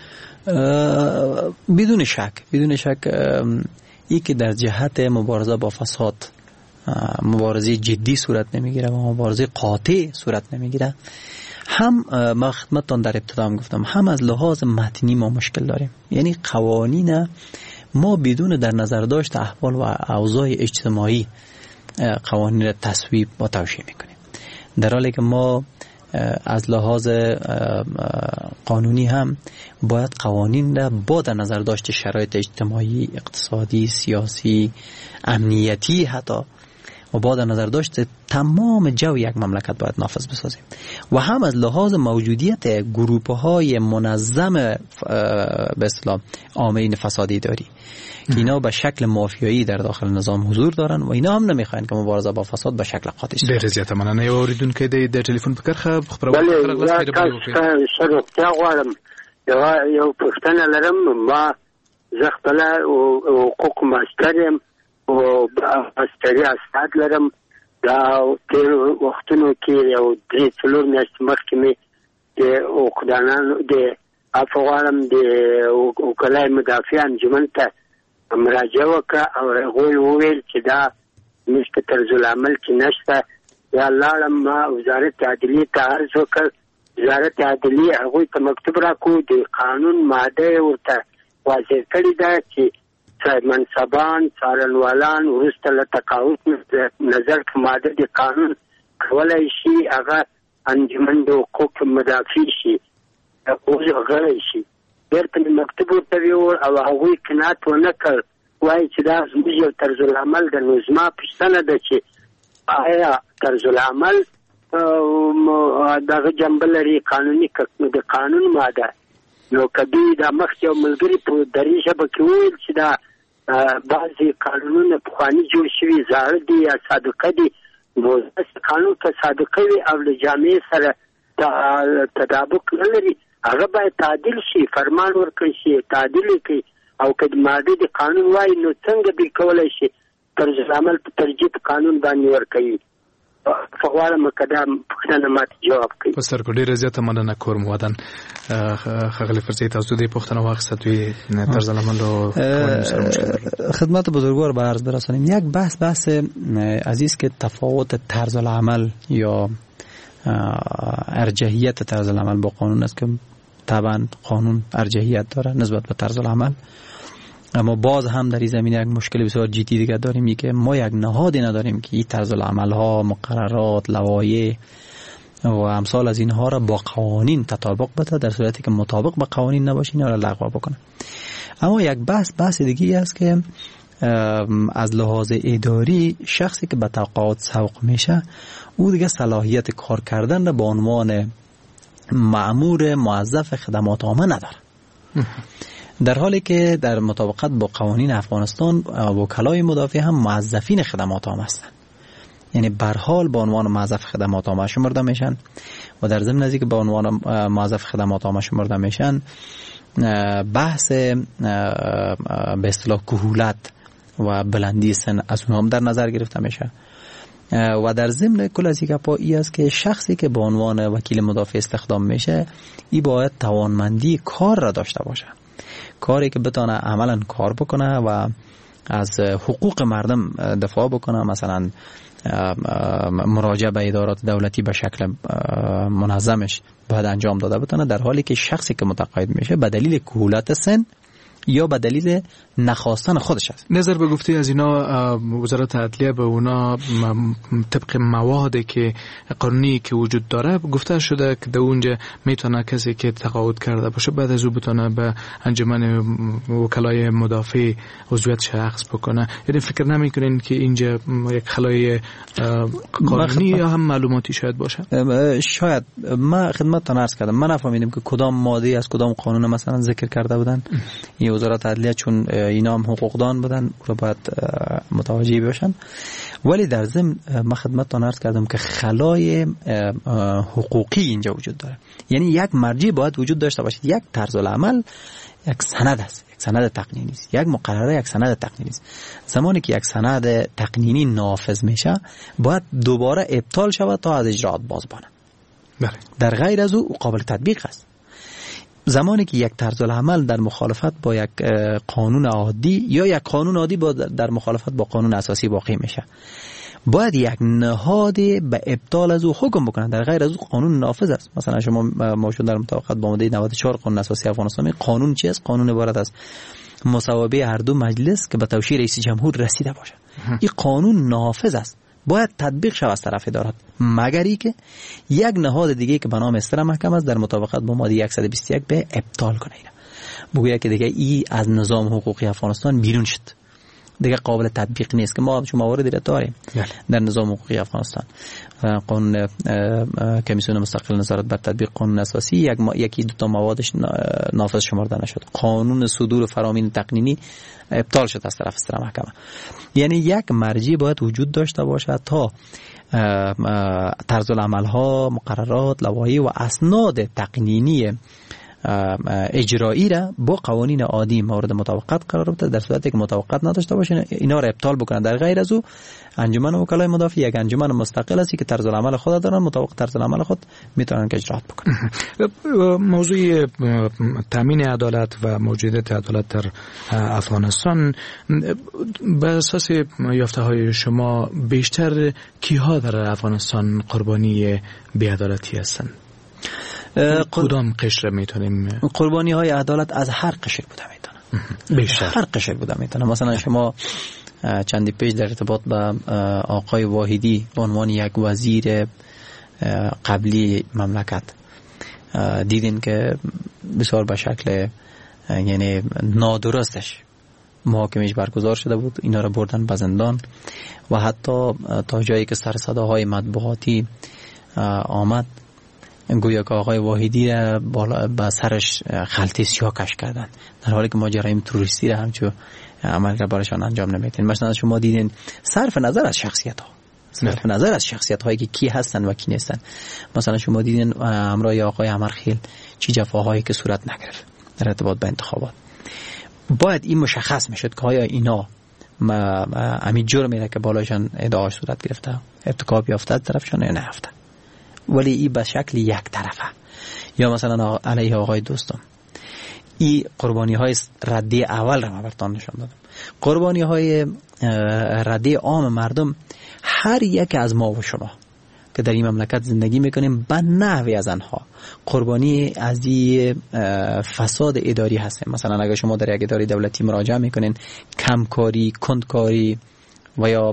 بدون شک بدون شک ای که در جهت مبارزه با فساد مبارزه جدی صورت نمیگیره و مبارزه قاطع صورت نمیگیره، هم ما خدمتتان در ابتدا هم گفتم هم از لحاظ متنی ما مشکل داریم. یعنی قوانین ما بدون در نظر داشت احوال و اوضاع اجتماعی قوانین را تصویب و توشیح میکنیم، در حالی که ما از لحاظ قانونی هم باید قوانین را با در نظر داشت شرایط اجتماعی، اقتصادی، سیاسی، امنیتی حتی و با در نظر داشت تمام جو یک مملکت باید نافذ بسازیم و هم از لحاظ موجودیت گروه های منظم به اصطلاح عاملین فسادی داری که اینا به شکل مافیایی در داخل نظام حضور دارن و اینا هم نمیخواین که مبارزه با فساد به شکل قاطع شه. ډیر زیاته مننه. یو اوریدونکو د تلیفون په کرخه خبرونه بله تاسو روغتیا غواړم یو یو پوښتنه لرم. ما زه خپل حقوق ماستر یم او ماستري استاد لرم. دا تیر وختونو کې یو درې څلور میاشتې مخکې مې د اوقدانانو د افغانم د وکلای مدافع انجمن ته مراجعه وکړه او هغوی وویل چې دا مش په طرز العمل کې نشته. یا لاړم ما وزارت عدلیې ته عرض وکړ. وزارت عدلیې هغوی ته مکتوب راکړو د قانون ماده ورته واضح کړې ده چې منصبان څارنوالان وروسته له تقاعد نظر په ماده د قانون کولی شي هغه انجمن د حقوق مدافع شي اوس غړی شي. بیرته مې مکتوب ورته ویوړ او هغوی قناعت ونه کړ. وایي چې دا زموږ یو طرز العمل ده. نو زما پوښتنه ده چې آیا طرز العمل دغه جنبه لري قانوني د قانون ماده؟ نو که دوی دا مخکې یو ملګري په دري ژبه کې وویل چې دا بعضې قانونونه پخواني جوړ شوي زاړه دي یا صادقه دي، نو داسې قانون که صادقه وي او له جامعې سره تطابق نه لري هغه باید تعدیل شي، فرمان ورکړي شي، تعدیل یې کړي. او که د ماده د قانون وایي نو څنګه دوی کولی شي طرز العمل په ترجیح په قانون باندې ورکوي؟ فغواړم که دا پوښتنه ماته جواب کوي. په سر کو ډېره زیاته مننه کوم ودان ښاغلی فرزي تاسو دې پوښتنه واخیسته دوی طرز العمل او خدمت بزرگوار به عرض برسانیم. یک بحث بحث عزیز که تفاوت طرز العمل یا ارجحیت طرز العمل با قانون است که طبعا قانون ارجحیت داره نسبت به طرز العمل، اما باز هم در این زمینه یک مشکل بسیار جدی دیگه داریم، این که ما یک نهادی نداریم که این طرز العمل ها، مقررات، لوایح و امثال از اینها را با قوانین تطابق بده، در صورتی که مطابق با قوانین نباشه اینا را لغو بکنه. اما یک بحث بحث دیگه است که از لحاظ اداری شخصی که به تقاعد سوق میشه او دیگه صلاحیت کار کردن را به عنوان مأمور موظف خدمات عامه نداره، در حالی که در مطابقت با قوانین افغانستان وکلای مدافع هم موظفین خدمات عامه هستند، یعنی به هر حال به عنوان موظف خدمات عامه شمرده میشن و در ضمن ازی که به عنوان موظف خدمات عامه شمرده میشن بحث به اصطلاح کهولت و بلندی سن از اونها هم در نظر گرفته میشه و در ضمن کل از این ای است که شخصی که به عنوان وکیل مدافع استخدام میشه ای باید توانمندی کار را داشته باشه، کاری که بتونه عملا کار بکنه و از حقوق مردم دفاع بکنه، مثلا مراجعه به ادارات دولتی به شکل منظمش باید انجام داده بتونه، در حالی که شخصی که متقاعد میشه به دلیل کهولت سن یا به دلیل نخواستن خودش است. نظر به گفته از اینا وزارت عدلیه به اونا طبق موادی که قانونی که وجود داره گفته شده که در اونجا میتونه کسی که تقاعد کرده باشه بعد از او بتونه به انجمن وکلای مدافع عضویت شخص بکنه. یعنی فکر نمیکنین که اینجا یک خلای قانونی یا هم معلوماتی شاید باشه؟ شاید. ما خدمتتون عرض کردم من نفهمیدم که کدام ماده از کدام قانون مثلا ذکر کرده بودن. این وزارت عدلیه چون اینا هم حقوقدان بودن رو باید متوجه باشن، ولی در ضمن ما خدمتتون عرض کردم که خلای حقوقی اینجا وجود داره، یعنی یک مرجع باید وجود داشته باشید. یک طرز العمل یک سند است، یک سند تقنینی است، یک مقرره یک سند تقنینی است. زمانی که یک سند تقنینی نافذ میشه باید دوباره ابطال شود تا از اجراات باز بانه. بله. در غیر از او قابل تطبیق است. زمانی که یک طرز العمل در مخالفت با یک قانون عادی یا یک قانون عادی با در مخالفت با قانون اساسی واقع میشه باید یک نهاد به ابطال از او حکم بکنه، در غیر از او قانون نافذ است. مثلا شما ماشون در مطابقت با ماده نود و چهار قانون اساسی افغانستان قانون چی است؟ قانون عبارت است مصوبه هر دو مجلس که به توشیح رئیس جمهور رسیده باشه. این قانون نافذ است، باید تطبیق شود از طرف ادارات، مگر ای که یک نهاد دیگه که به نام استر محکمه است در مطابقت با ماده صد و بیست و یک به ابطال کنه، اینا بگوید که دیگه ای از نظام حقوقی افغانستان بیرون شد دیگه قابل تطبیق نیست که ما چون مواردی را داریم در نظام حقوقی افغانستان. قانون کمیسیون مستقل نظارت بر تطبیق قانون اساسی یک ما... یکی دو تا موادش نافذ شمرده نشد. قانون صدور فرامین تقنینی ابطال شد از طرف سر محکمه. یعنی یک مرجع باید وجود داشته باشد تا طرز العمل ها، مقررات، لوایح و اسناد تقنینی اجرایی را با قوانین عادی مورد مطابقت قرار بده. در صورتی که مطابقت نداشته باشه اینا را ابطال بکنن. در غیر از او انجمن وکلای مدافع یک انجمن مستقل است که طرز العمل خود دارن، مطابق طرز العمل خود میتونن که اجرات بکنن. موضوع تامین عدالت و موجودیت عدالت در افغانستان به اساس یافته های شما بیشتر کیها در افغانستان قربانی بی‌عدالتی هستند؟ کدام قشر میتونیم؟ قربانی های عدالت از هر قشر بوده میتونه. بیشتر هر قشر بوده میتونه. مثلا شما چندی پیش در ارتباط با آقای واحدی به عنوان یک وزیر قبلی مملکت دیدین که بسیار به شکل یعنی نادرستش محاکمهش برگزار شده بود. اینا را بردن به زندان و حتی تا جایی که سر صداهای مطبوعاتی آمد گویا که آقای واحدی را بالا به سرش خلطی سیاه کش کردن، در حالی که ما جرایم تروریستی را همچون عمل را برایشان انجام نمیدین. مثلا شما دیدین صرف نظر از شخصیت ها صرف نظر از شخصیت هایی که کی هستن و کی نیستن، مثلا شما دیدین همراه آقای امرخیل چی جفاهایی که صورت نگرفت در ارتباط با انتخابات. باید این مشخص میشد که آیا اینا همین جرمی را که بالایشان ادعاش صورت گرفته ارتکاب یافته طرفشان یا نه یافته، ولی این به شکل یک طرفه. یا مثلا علیه آقای دوستم این قربانی های ردی اول را من براتون نشان دادم. قربانی های ردی عام مردم هر یک از ما و شما که در این مملکت زندگی میکنیم به نحوی از آنها قربانی از این فساد اداری هستیم. مثلا اگر شما در یک اداره دولتی مراجعه میکنین کمکاری، کندکاری و یا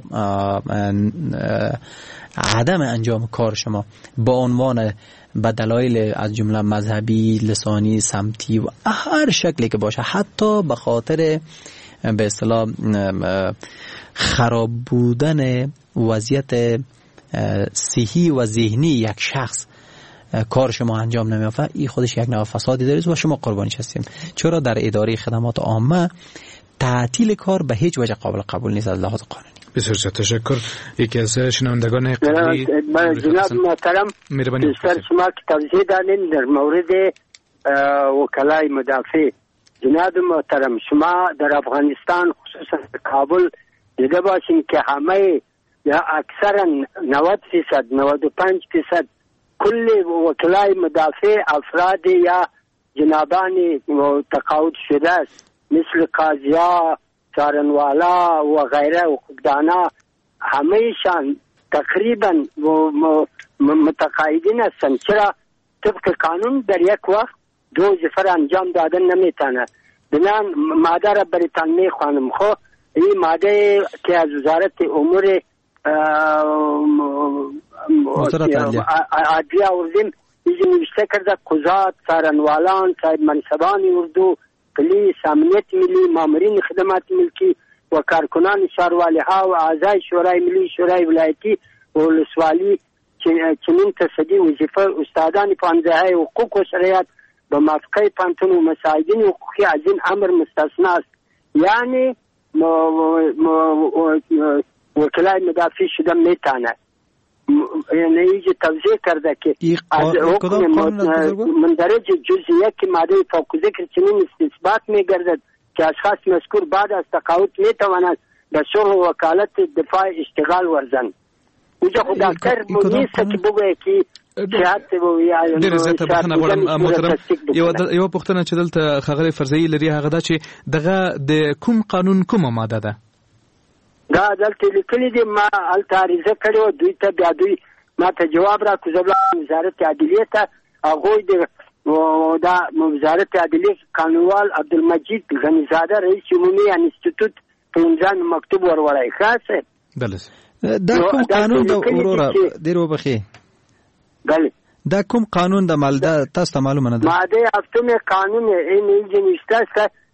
عدم انجام کار شما با عنوان به دلایل از جمله مذهبی، لسانی، سمتی و هر شکلی که باشه، حتی به خاطر به اصطلاح خراب بودن وضعیت صحی و ذهنی یک شخص کار شما انجام نمیافته، این خودش یک نوع فسادی داره و شما قربانیش هستیم. چرا در اداره خدمات عامه تعطیل کار به هیچ وجه قابل قبول نیست از لحاظ قانونی. بسیار تشکر. یکی از شنوندگان قبلی جناب محترم بیشتر شما که توضیح دادین در مورد وکلای مدافع. جناب محترم شما در افغانستان خصوصا کابل دیده باشین که همه یا اکثرا نود فیصد نود و پنج فیصد کل وکلای مدافع افراد یا جنابان تقاعد شده است، مثل قاضیا، څارنوالا و غیره حقوقدانا، همهشان تقریبا متقاعدین هستند. چرا؟ طبق قانون در یک وقت دو وظیفه انجام دادن نمیتونه. بنان ماده را برتان میخوانم. خو این ماده که از وزارت امور عدلیه آوردیم اینجا نوشته کرده قضات، څارنوالان، صاحب منصبان اردو، پلیس، امنیت ملی، مامورین خدمات ملکی و کارکنان شهروالی ها و اعضای شورای ملی، شورای ولایتی و ولسوالی چنین تصدی وظیفه استادان پانزده حقوق و شرایط به موافقه پانتون و مساعدین حقوقی از این امر مستثنا است. یعنی وکلای مدافع شده میتونه. یعنی اینجا توضیح کرده که از حکم مندرج جزئیه که ماده فوق ذکر چنین استثبات میگردد که اشخاص مذکور بعد از تقاعد میتوانند به شغل وکالت دفاع اشتغال ورزند. اینجا خود دکتر نیست که بگویه که ډېر زیاته بخښنه غواړم محترم. یوه پوښتنه چې دلته ښاغلی فرضیي لري هغه دا چې دغه د کوم قانون کومه ماده ده؟ دا دلته لیکلي دي، ما هلته عریضه کړې وه دوی ته، بیا دوی ما ته جواب راکړو. زه ولاړم وزارت عدلیې ته، هغوی د دا وزارت عدلیې قانونوال عبدالمجید غنیزاده رئیس عمومي انستیتوت په امضا مکتوب ورولای. ښه صاحب دا کوم قانون د وروره ډېر وبخښئ بله دا کوم قانون د مالده تاسو ته معلومه نه ده؟ ماده هفتم قانون این اینجا نوشته است که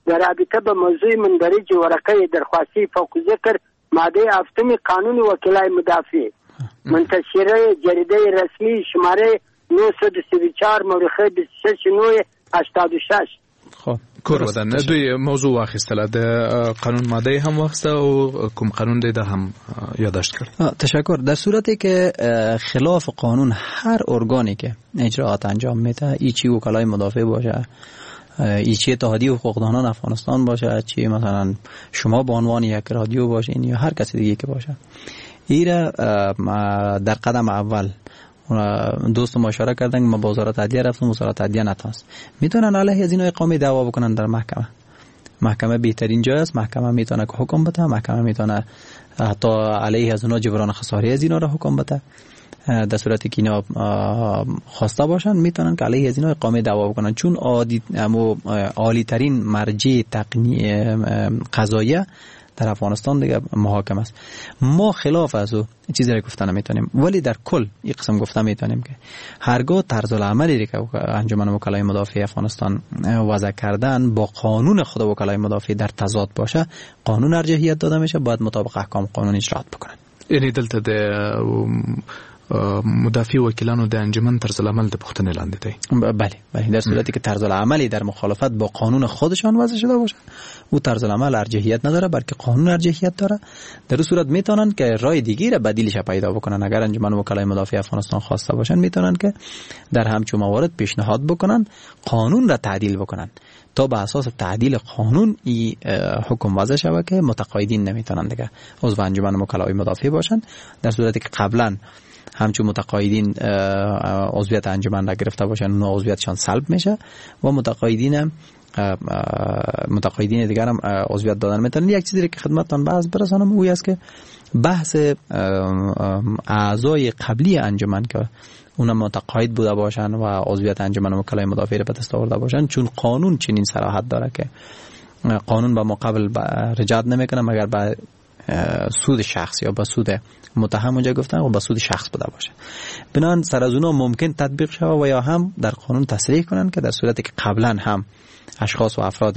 در رابطه به موضوع مندرج ورقه درخواستی فوق ذکر ماده هفتم قانون وکلای مدافع منتشره جریده رسمی شماره نهصد و سی و چهار مورخه بیست و شش نود و هشتاد و شش. خب کور ودان دوی موضوع واخیستله د قانون ماده هم واخسته او کوم قانون دی ده هم یادداشت کرد. تشکر. در صورتی که خلاف قانون هر ارگانی که اجراات انجام میده، ایچی وکلای مدافع باشه، ایچی اتحادیه حقوقدانان افغانستان باشه، چی مثلا شما به عنوان یک رادیو باشین یا هر کسی دیگه که باشه، ایره در قدم اول دوست ما اشاره کردن که ما با وزارت عدلیه رفتیم، وزارت عدلیه نتونست، میتونن علیه از اینا اقامه دعوا بکنن در محکمه. محکمه بهترین جای است. محکمه میتونه که حکم بده، محکمه میتونه حتی علیه از اونا جبران خساری از اینا را حکم بده. در صورتی که اینا خواسته باشن میتونن که علیه از اینا اقامه دعوا بکنن، چون عادی امو عالی ترین مرجع تقنی قضاییه در افغانستان دیگه محاکم است. ما خلاف از او چیزی را گفتن نمیتونیم، ولی در کل یک قسم گفتن میتونیم که هرگاه طرز العملی که انجمن وکلای مدافع افغانستان وضع کردن با قانون خود وکلای مدافع در تضاد باشه، قانون ارجحیت داده میشه، باید مطابق احکام قانون اجرات بکنن. یعنی دلته د مدافع وکیلانو د انجمن طرز العمل د پختنه لاندې دی. بله بله، در صورتی که طرز العملی در مخالفت با قانون خودشان وضع شده باشه، او طرز العمل ارجحیت نداره بلکه قانون ارجحیت داره. در این صورت میتونن که راه دیگه را بدیلش پیدا بکنن. اگر انجمن وکلای مدافع افغانستان خواسته باشن میتونن که در همچون موارد پیشنهاد بکنن قانون را تعدیل بکنن تا به اساس تعدیل قانون ای حکم وضع شود که متقاعدین نمیتونن دیگه عضو انجمن وکلای مدافع باشن. در صورتی که قبلا همچون متقاعدین عضویت انجمن را گرفته باشن، اون عضویتشان سلب میشه و متقاعدین متقاعدین دیگر هم عضویت دادن میتونن. یک چیزی که خدمتتان باز برسانم اوی است که بحث اعضای قبلی انجمن که اونا متقاعد بوده باشن و عضویت انجمن وکلای مدافع را به دست آورده باشن، چون قانون چنین صلاحیت داره که قانون با مقابل رجعت نمیکنه مگر با سود شخص یا با سود متهم اونجا گفتن و با سود شخص بوده باشه. بنابراین سر از اونا ممکن تطبیق شود و یا هم در قانون تصریح کنن که در صورتی که قبلا هم اشخاص و افراد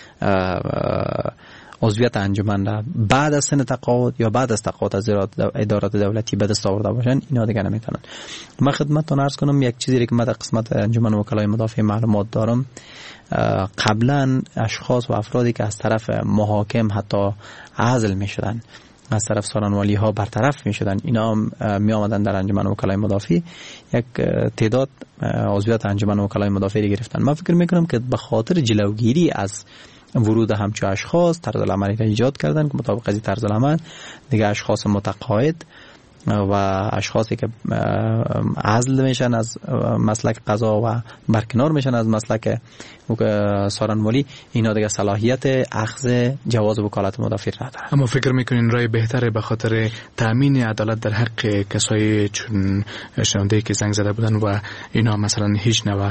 عضویت انجمن را بعد از سن تقاعد یا بعد از تقاعد از ادارات دولتی به دست آورده باشن، اینا دیگه نمیتونن. من خدمتتون عرض کنم یک چیزی که من در قسمت انجمن وکلای مدافع معلومات دارم، قبلا اشخاص و افرادی که از طرف محاکم حتی عزل میشدن، از طرف سارنوالی ها برطرف می شدن، اینا می آمدن در انجمن وکلای مدافع یک تعداد عضویت انجمن وکلای مدافع گرفتن. من فکر می کنم که به خاطر جلوگیری از ورود همچون اشخاص طرز العملی را ایجاد کردن که مطابق از طرز العمل دیگه اشخاص متقاعد و اشخاصی که عزل میشن از مسلک قضا و برکنار میشن از مسلک سارنوالی، اینا دیگه صلاحیت اخذ جواز وکالت مدافع ندارن. اما فکر میکنین رای بهتره به خاطر تامین عدالت در حق کسایی چون شنونده که زنگ زده بودن و اینا مثلا هیچ نوع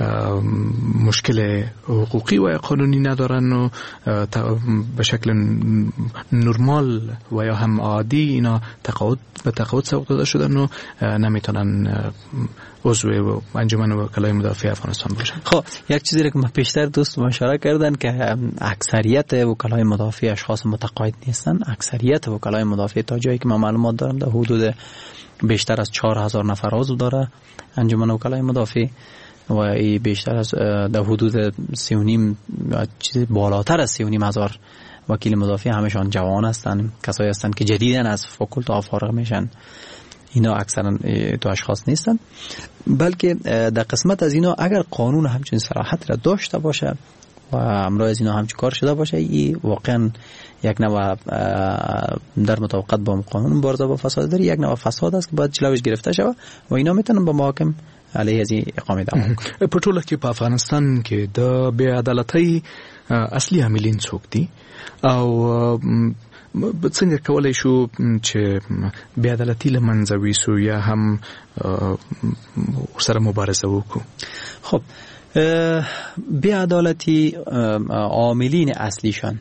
مشکل حقوقی و قانونی ندارن و به شکل نرمال و یا هم عادی اینا تقاعد به تقاعد سوق داده شدن و نمیتونن عضو انجمن وکلای مدافع افغانستان باشن؟ خب یک چیزی رو که من پیشتر دوست اشاره کردن که اکثریت وکلای مدافع اشخاص متقاعد نیستن. اکثریت وکلای مدافع تا جایی که من معلومات دارم در حدود بیشتر از چهار هزار نفر عضو داره انجمن وکلای مدافع و ای بیشتر از در حدود سی و نیم چیز بالاتر از سی و نیم هزار وکیل مدافع همشان جوان هستن، کسایی هستن که جدیدن از فاکولته فارغ میشن. اینا اکثرا تو اشخاص نیستن، بلکه در قسمت از اینا اگر قانون همچین صراحت را داشته باشه و امروز از اینا همچین کار شده باشه، ای واقعا یک نوع در مطابقت با قانون مبارزه با فساد داره، یک نوع فساد است که باید جلوش گرفته شود و اینا میتونن با محاکم علیه از اقامه دعوا وکړي. په ټوله کې په افغانستان کې د بې عدالتۍ اصلي عاملین څوک دي او څنګه کولای شو چې بې عدالتي له منځه ویسو یا هم سره مبارزه وکړو؟ خب بې عدالتي عاملین اصلیشان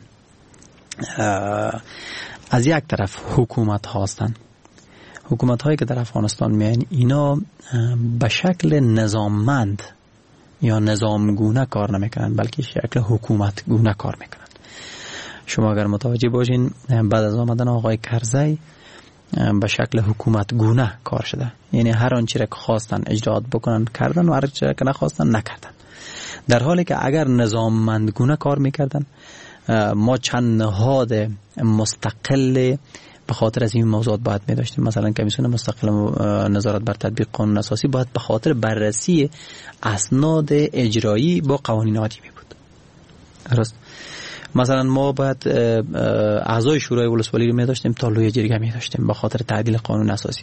از یک طرف حکومت هستند. حکومت هایی که در افغانستان میان اینا به شکل نظاممند یا نظامگونه کار نمیکنن، بلکه شکل حکومت گونه کار میکنن. شما اگر متوجه باشین بعد از آمدن آقای کرزی به شکل حکومت گونه کار شده، یعنی هر آنچه را که خواستن اجرات بکنن کردن و هر آنچه را که نخواستن نکردن، در حالی که اگر نظاممندگونه کار میکردن ما چند نهاد مستقل به خاطر از این موضوعات باید می داشتیم. مثلا کمیسیون مستقل نظارت بر تطبیق قانون اساسی باید به خاطر بررسی اسناد اجرایی با قوانین عادی می بود. درست. مثلا ما باید اعضای شورای ولسوالی رو می داشتیم تا لوی جرگه می داشتیم به خاطر تعدیل قانون اساسی.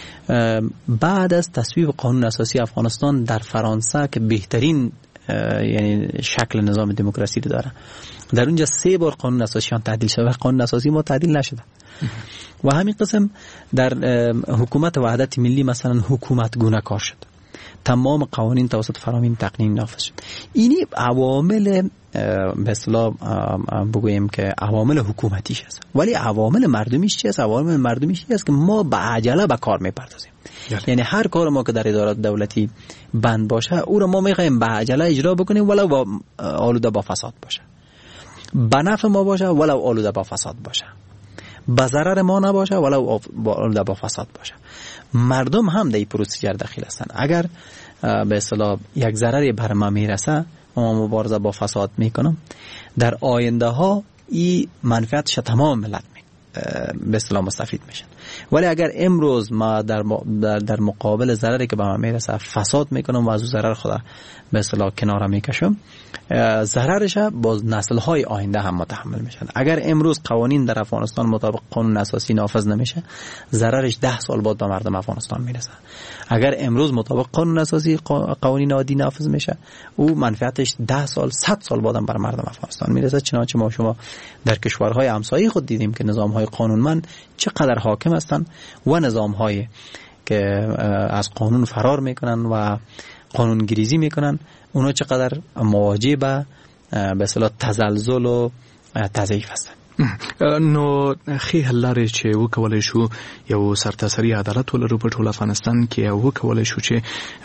بعد از تصویب قانون اساسی افغانستان در فرانسه که بهترین یعنی شکل نظام دموکراسی رو داره، در اونجا سه بار قانون اساسی آن تعدیل شده و قانون اساسی ما تعدیل نشده. و همین قسم در حکومت وحدت ملی مثلا حکومت گونه کار شد، تمام قوانین توسط فرامین تقنین نافذ شد. اینی عوامل به اصطلاح بگوییم که عوامل حکومتیش است، ولی عوامل مردمیش چی است؟ عوامل مردمیش چی است که ما به عجله به کار میپردازیم. یعنی هر کار ما که در ادارات دولتی بند باشه او رو ما میخوایم به عجله اجرا بکنیم، ولو با آلوده با فساد باشه، به نفع ما باشه ولو آلوده با فساد باشه، به ضرر ما نباشه ولو آلوده با فساد باشه. مردم هم در این پروسیجر داخل هستند. اگر به اصطلاح یک ضرری بر ما میرسه ما مبارزه با فساد میکنم، در آینده ها این منفعتش تمام ملت به اصطلاح مستفید میشن. ولی اگر امروز ما در در, در مقابل ضرری که به ما میرسه فساد میکنم و از اون ضرر خدا به اصطلاح کنار میکشم، ضررش با نسل های آینده هم متحمل میشن. اگر امروز قوانین در افغانستان مطابق قانون اساسی نافذ نمیشه، ضررش ده سال بعد به مردم افغانستان میرسه. اگر امروز مطابق قانون اساسی قوانین عادی نافذ میشه، او منفعتش ده سال صد سال بعد بر مردم افغانستان میرسه. چنانچه ما شما در کشورهای همسایه خود دیدیم که نظامهای قانونمند چقدر حاکم هستند و نظامهای که از قانون فرار میکنن و قانون گریزی میکنن اونا چقدر مواجه به به اصطلاح تزلزل و تضعیف هستن. نو خې حل لارې چې وکولای شو یو سرتاسري عدالت ولرو په ټول افغانستان کې یو وکولای شو چې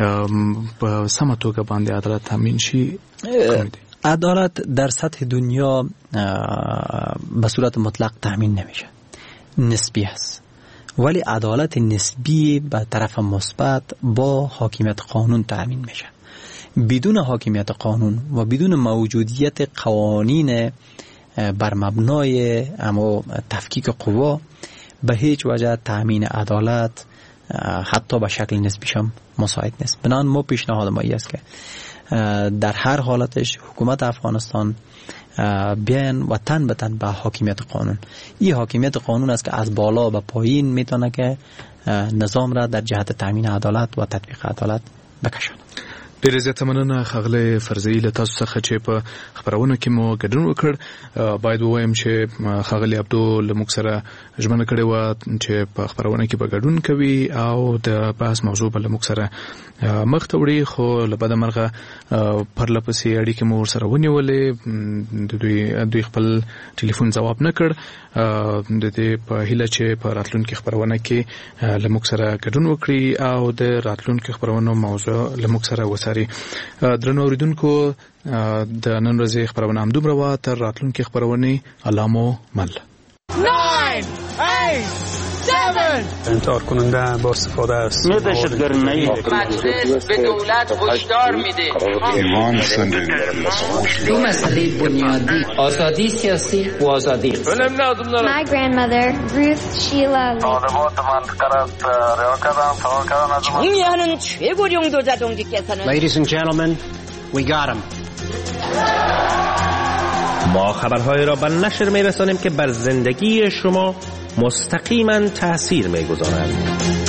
په سمه توګه باندې عدالت تامین شي. عدالت در سطح دنیا به صورت مطلق تامین نمیشه، نسبی است. ولی عدالت نسبی به طرف مثبت با حاکمیت قانون تامین میشه. بدون حاکمیت قانون و بدون موجودیت قوانین بر مبنای اما تفکیک قوا به هیچ وجه تامین عدالت حتی به شکل نسبیش هم مساعد نیست. بنابراین ما پیشنهاد ما این است که در هر حالتش حکومت افغانستان بیان و تن به تن به حاکمیت قانون. این حاکمیت قانون است که از بالا به پایین میتونه که نظام را در جهت تامین عدالت و تطبیق عدالت بکشاند. ډېر زیاته مننه ښاغلی فرزي له تاسو څخه چې په خبرونه کې مو ګډون وکړ. باید ووایم چې ښاغلی عبدو له موږ سره ژمنه کړې وه چې په خبرونه کې به ګډون کوي او د بحث موضوع به له موږ سره مخ ته وړي، خو له بده مرغه پرله پسې اړیکې مو ورسره ونیولې، د دوی دوی خپل ټلیفون ځواب نه کړ. د دې په هیله چې په راتلونکي خبرونه کې له موږ سره ګډون وکړي او د راتلونکي خبرونو موضوع له موږ سره وڅاري. درنو اوریدونکو، د نن ورځې خبرونه همدومره وه. تر راتلونکي خبرونې الله مو مل. انکار کننده با استفاده است. دهشتگردی مجلس به دولت هشدار میده. ایمان سنده دو مسئله بنیادی، آزادی سیاسی و آزادی اقتصادی. My grandmother Ruth Sheila 정의하는 최고령 도자동지께서는 Ladies and gentlemen, we got him. ما خبرهای را به نشر می‌رسانیم که بر زندگی شما مستقیما تأثیر می‌گذارند.